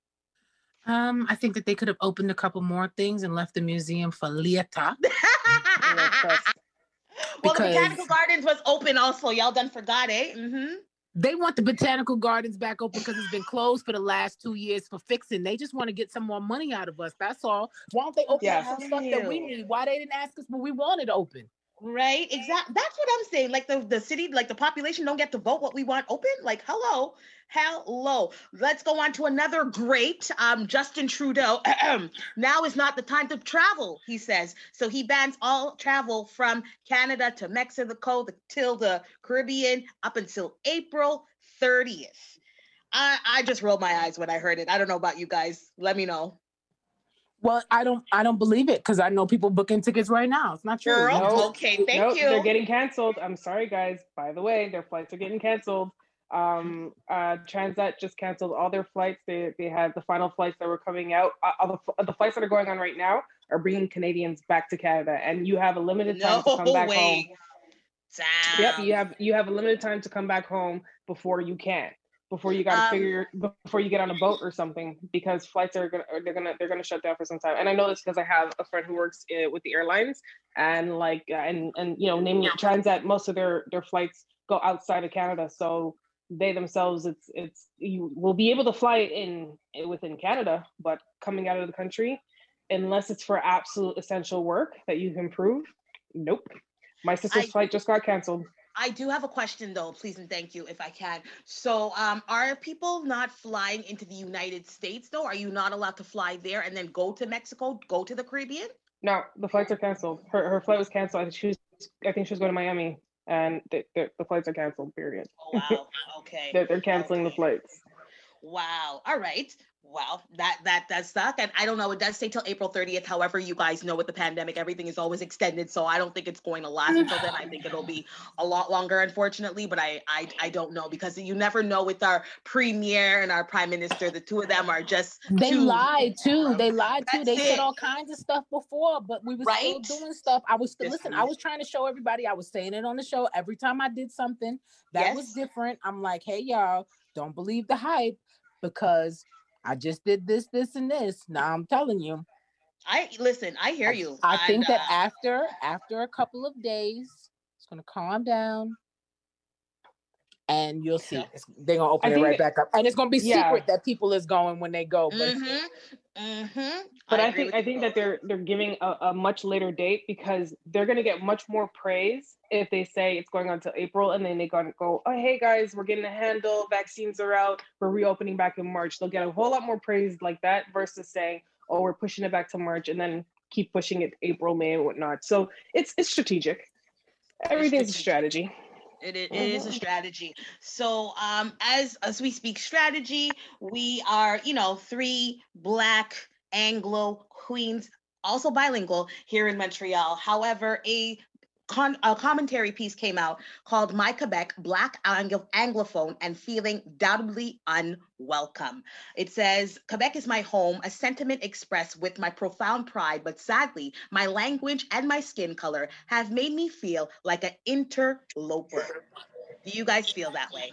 Um, I think that they could have opened a couple more things and left the museum for later. Well, the Because- Botanical Gardens was open also. Y'all done forgot, eh? Mm-hmm. They want the botanical gardens back open because it's been closed for the last two years for fixing. They just want to get some more money out of us. That's all. Why don't they open Yeah. up some stuff that we You. need? Why they didn't ask us when we wanted open? Right, exactly. That's what I'm saying. Like the, the city, like the population don't get to vote what we want open. Like, hello, hello. Let's go on to another great. Um, Justin Trudeau. Now is not the time to travel, he says. So he bans all travel from Canada to Mexico the, till the Caribbean up until April thirtieth. I, I just rolled my eyes when I heard it. I don't know about you guys. Let me know. Well, I don't I don't believe it because I know people booking tickets right now. It's not true. Girl, Nope. okay, thank Nope, you. They're getting canceled. I'm sorry, guys. By the way, their flights are getting canceled. Um, uh, Transat just canceled all their flights. They they had the final flights that were coming out. Uh, all the, the flights that are going on right now are bringing Canadians back to Canada, and you have a limited time No to come back way. home. Damn. Yep, you have you have a limited time to come back home before you can. Before you got to Um, figure before you get on a boat or something, because flights are gonna they're gonna they're gonna shut down for some time. And I know this because I have a friend who works uh, with the airlines, and like uh, and and you know, naming Transat, most of their their flights go outside of Canada, so they themselves it's it's you will be able to fly it in within Canada, but coming out of the country, unless it's for absolute essential work that you can prove, nope. My sister's I- flight just got canceled. I do have a question though, please and thank you if I can. So um, are people not flying into the United States though? Are you not allowed to fly there and then go to Mexico, go to the Caribbean? No, the flights are canceled. Her her flight was canceled. I think she was I think she was going to Miami, and the, the, the flights are canceled, period. Oh, wow. Okay. they're, they're canceling okay. the flights. Wow. All right. Well, that that does suck. And I don't know, it does say till April thirtieth. However, you guys know with the pandemic, everything is always extended. So I don't think it's going to last until then. I think it'll be a lot longer, unfortunately. But I I, I don't know, because you never know with our premier and our prime minister. The two of them are just They too, lied too. They lied too. That's They said it. all kinds of stuff before, but we were Right? still doing stuff. I was still Just listen. I was trying to show everybody. I was saying it on the show every time I did something that was Yes. different. I'm like, hey y'all, don't believe the hype because I just did this, this, and this. Now I'm telling you. I listen, I hear you. I And, think that uh, after after a couple of days, it's gonna calm down. And you'll see, it's, they're gonna open I it think right that- back up, and it's gonna be yeah. secret that people is going when they go. But mhm, mhm. But I, agree think with I you think both. that they're they're giving a, a much later date because they're gonna get much more praise if they say it's going on till April, and then they gonna go, oh hey guys, we're getting a handle, vaccines are out, we're reopening back in March. They'll get a whole lot more praise like that versus saying, oh, we're pushing it back to March and then keep pushing it to April, May, and whatnot. So it's it's strategic. Everything's a strategy. It, it, it is a strategy. So um, as as we speak strategy, we are, you know, three Black Anglo queens, also bilingual here in Montreal. However, a Con- a commentary piece came out called My Quebec, Black Anglo- Anglophone and Feeling Doubly Unwelcome. It says, Quebec is my home, a sentiment expressed with my profound pride, but sadly, my language and my skin color have made me feel like an interloper. Do you guys feel that way?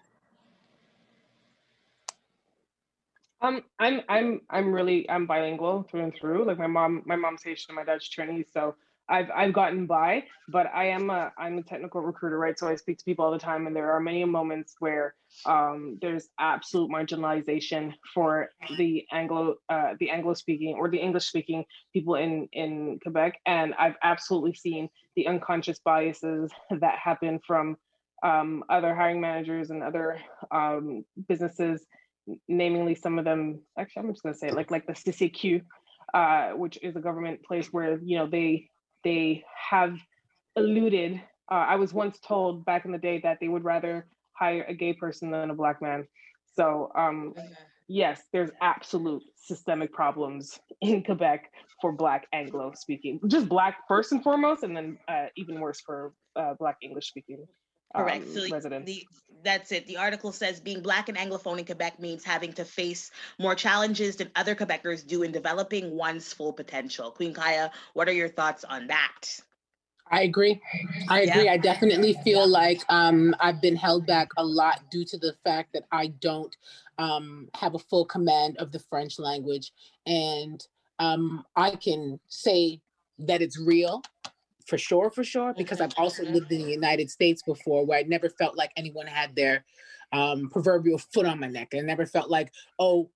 Um, I'm I'm I'm really I'm bilingual through and through. Like my mom, my mom's Haitian and my dad's Chinese, so I've I've gotten by. But I am a I'm a technical recruiter, right? So I speak to people all the time, and there are many moments where um, there's absolute marginalization for the Anglo uh, the Anglo speaking or the English speaking people in in Quebec, and I've absolutely seen the unconscious biases that happen from um, other hiring managers and other um, businesses, namely some of them, actually I'm just gonna say it, like like the C C Q, uh, which is a government place where, you know, they they have alluded, uh, I was once told back in the day that they would rather hire a gay person than a Black man. So um, yes, there's absolute systemic problems in Quebec for Black Anglo speaking, just Black first and foremost, and then uh, even worse for uh, Black English speaking. Correct. Um, So residents. the that's it. The article says being Black and Anglophone in Quebec means having to face more challenges than other Quebecers do in developing one's full potential. Queen Kaya, what are your thoughts on that? I agree. I agree. Yeah. I definitely feel like um, I've been held back a lot due to the fact that I don't um, have a full command of the French language. And um, I can say that it's real. For sure, for sure, because I've also lived in the United States before where I never felt like anyone had their um, proverbial foot on my neck. I never felt like, oh,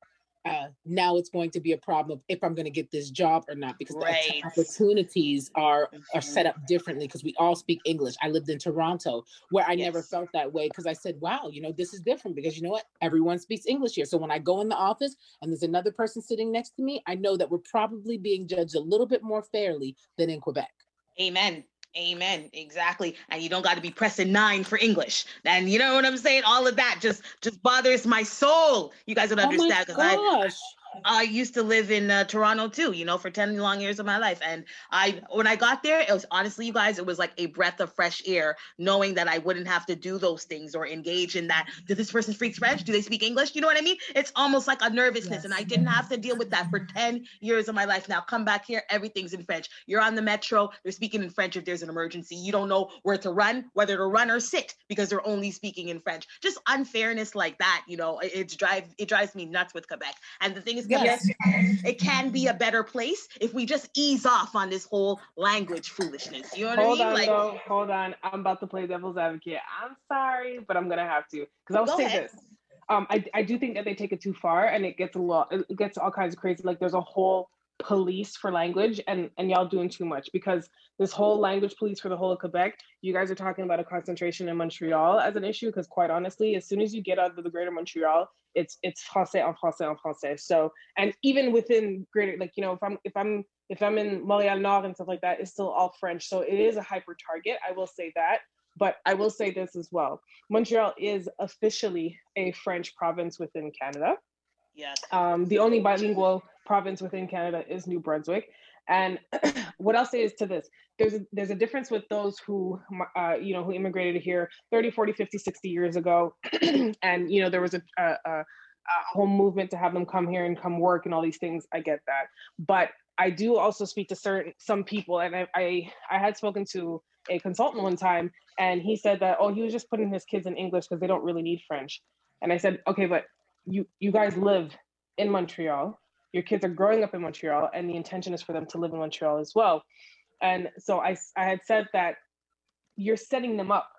uh, now it's going to be a problem of if I'm going to get this job or not, because Right. the opportunities are are set up differently because we all speak English. I lived in Toronto where I never Yes. felt that way because I said, wow, you know, this is different because you know what? Everyone speaks English here. So when I go in the office and there's another person sitting next to me, I know that we're probably being judged a little bit more fairly than in Quebec. Amen. Amen. Exactly. And you don't got to be pressing nine for English. And you know what I'm saying? All of that just just bothers my soul. You guys don't Oh my understand because I gosh. I used to live in uh, Toronto too, you know, for ten long years of my life. And I, when I got there, it was honestly, you guys, it was like a breath of fresh air, knowing that I wouldn't have to do those things or engage in that. Does this person speak French? Do they speak English? You know what I mean? It's almost like a nervousness. And I didn't have to deal with that for ten years of my life. Now come back here, everything's in French. You're on the metro, they're speaking in French if there's an emergency. You don't know where to run, whether to run or sit because they're only speaking in French. Just unfairness like that, you know, it, it's drive, it drives me nuts with Quebec. And the thing is, Quebec, Yes. it can be a better place if we just ease off on this whole language foolishness. You know what Hold I mean? on, Like, though. Hold on. I'm about to play devil's advocate. I'm sorry, but I'm gonna have to because I'll Go say ahead. this. Um, I I do think that they take it too far, and it gets a lot. It gets all kinds of crazy. Like there's a whole police for language, and and y'all doing too much because this whole language police for the whole of Quebec. You guys are talking about a concentration in Montreal as an issue because quite honestly, as soon as you get out of the greater Montreal, it's it's français en français en français. So and even within greater, like you know, if I'm if I'm if I'm in Montreal Nord and stuff like that, it's still all French. So it is a hyper target. I will say that. But I will say this as well. Montreal is officially a French province within Canada. yes. Um, the only bilingual province within Canada is New Brunswick. And what I'll say is to this, there's a, there's a difference with those who, uh, you know, who immigrated here thirty, forty, fifty, sixty years ago. And, you know, there was a, a, a whole movement to have them come here and come work and all these things. I get that. But I do also speak to certain, some people. And I, I, I had spoken to a consultant one time and he said that, oh, he was just putting his kids in English because they don't really need French. And I said, okay, but you, you guys live in Montreal. Your kids are growing up in Montreal and the intention is for them to live in Montreal as well. And so I, I had said that you're setting them up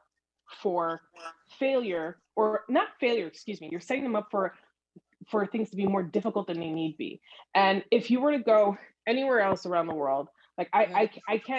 for failure or not failure, excuse me, you're setting them up for, for things to be more difficult than they need be. And if you were to go anywhere else around the world, like I, I, I can't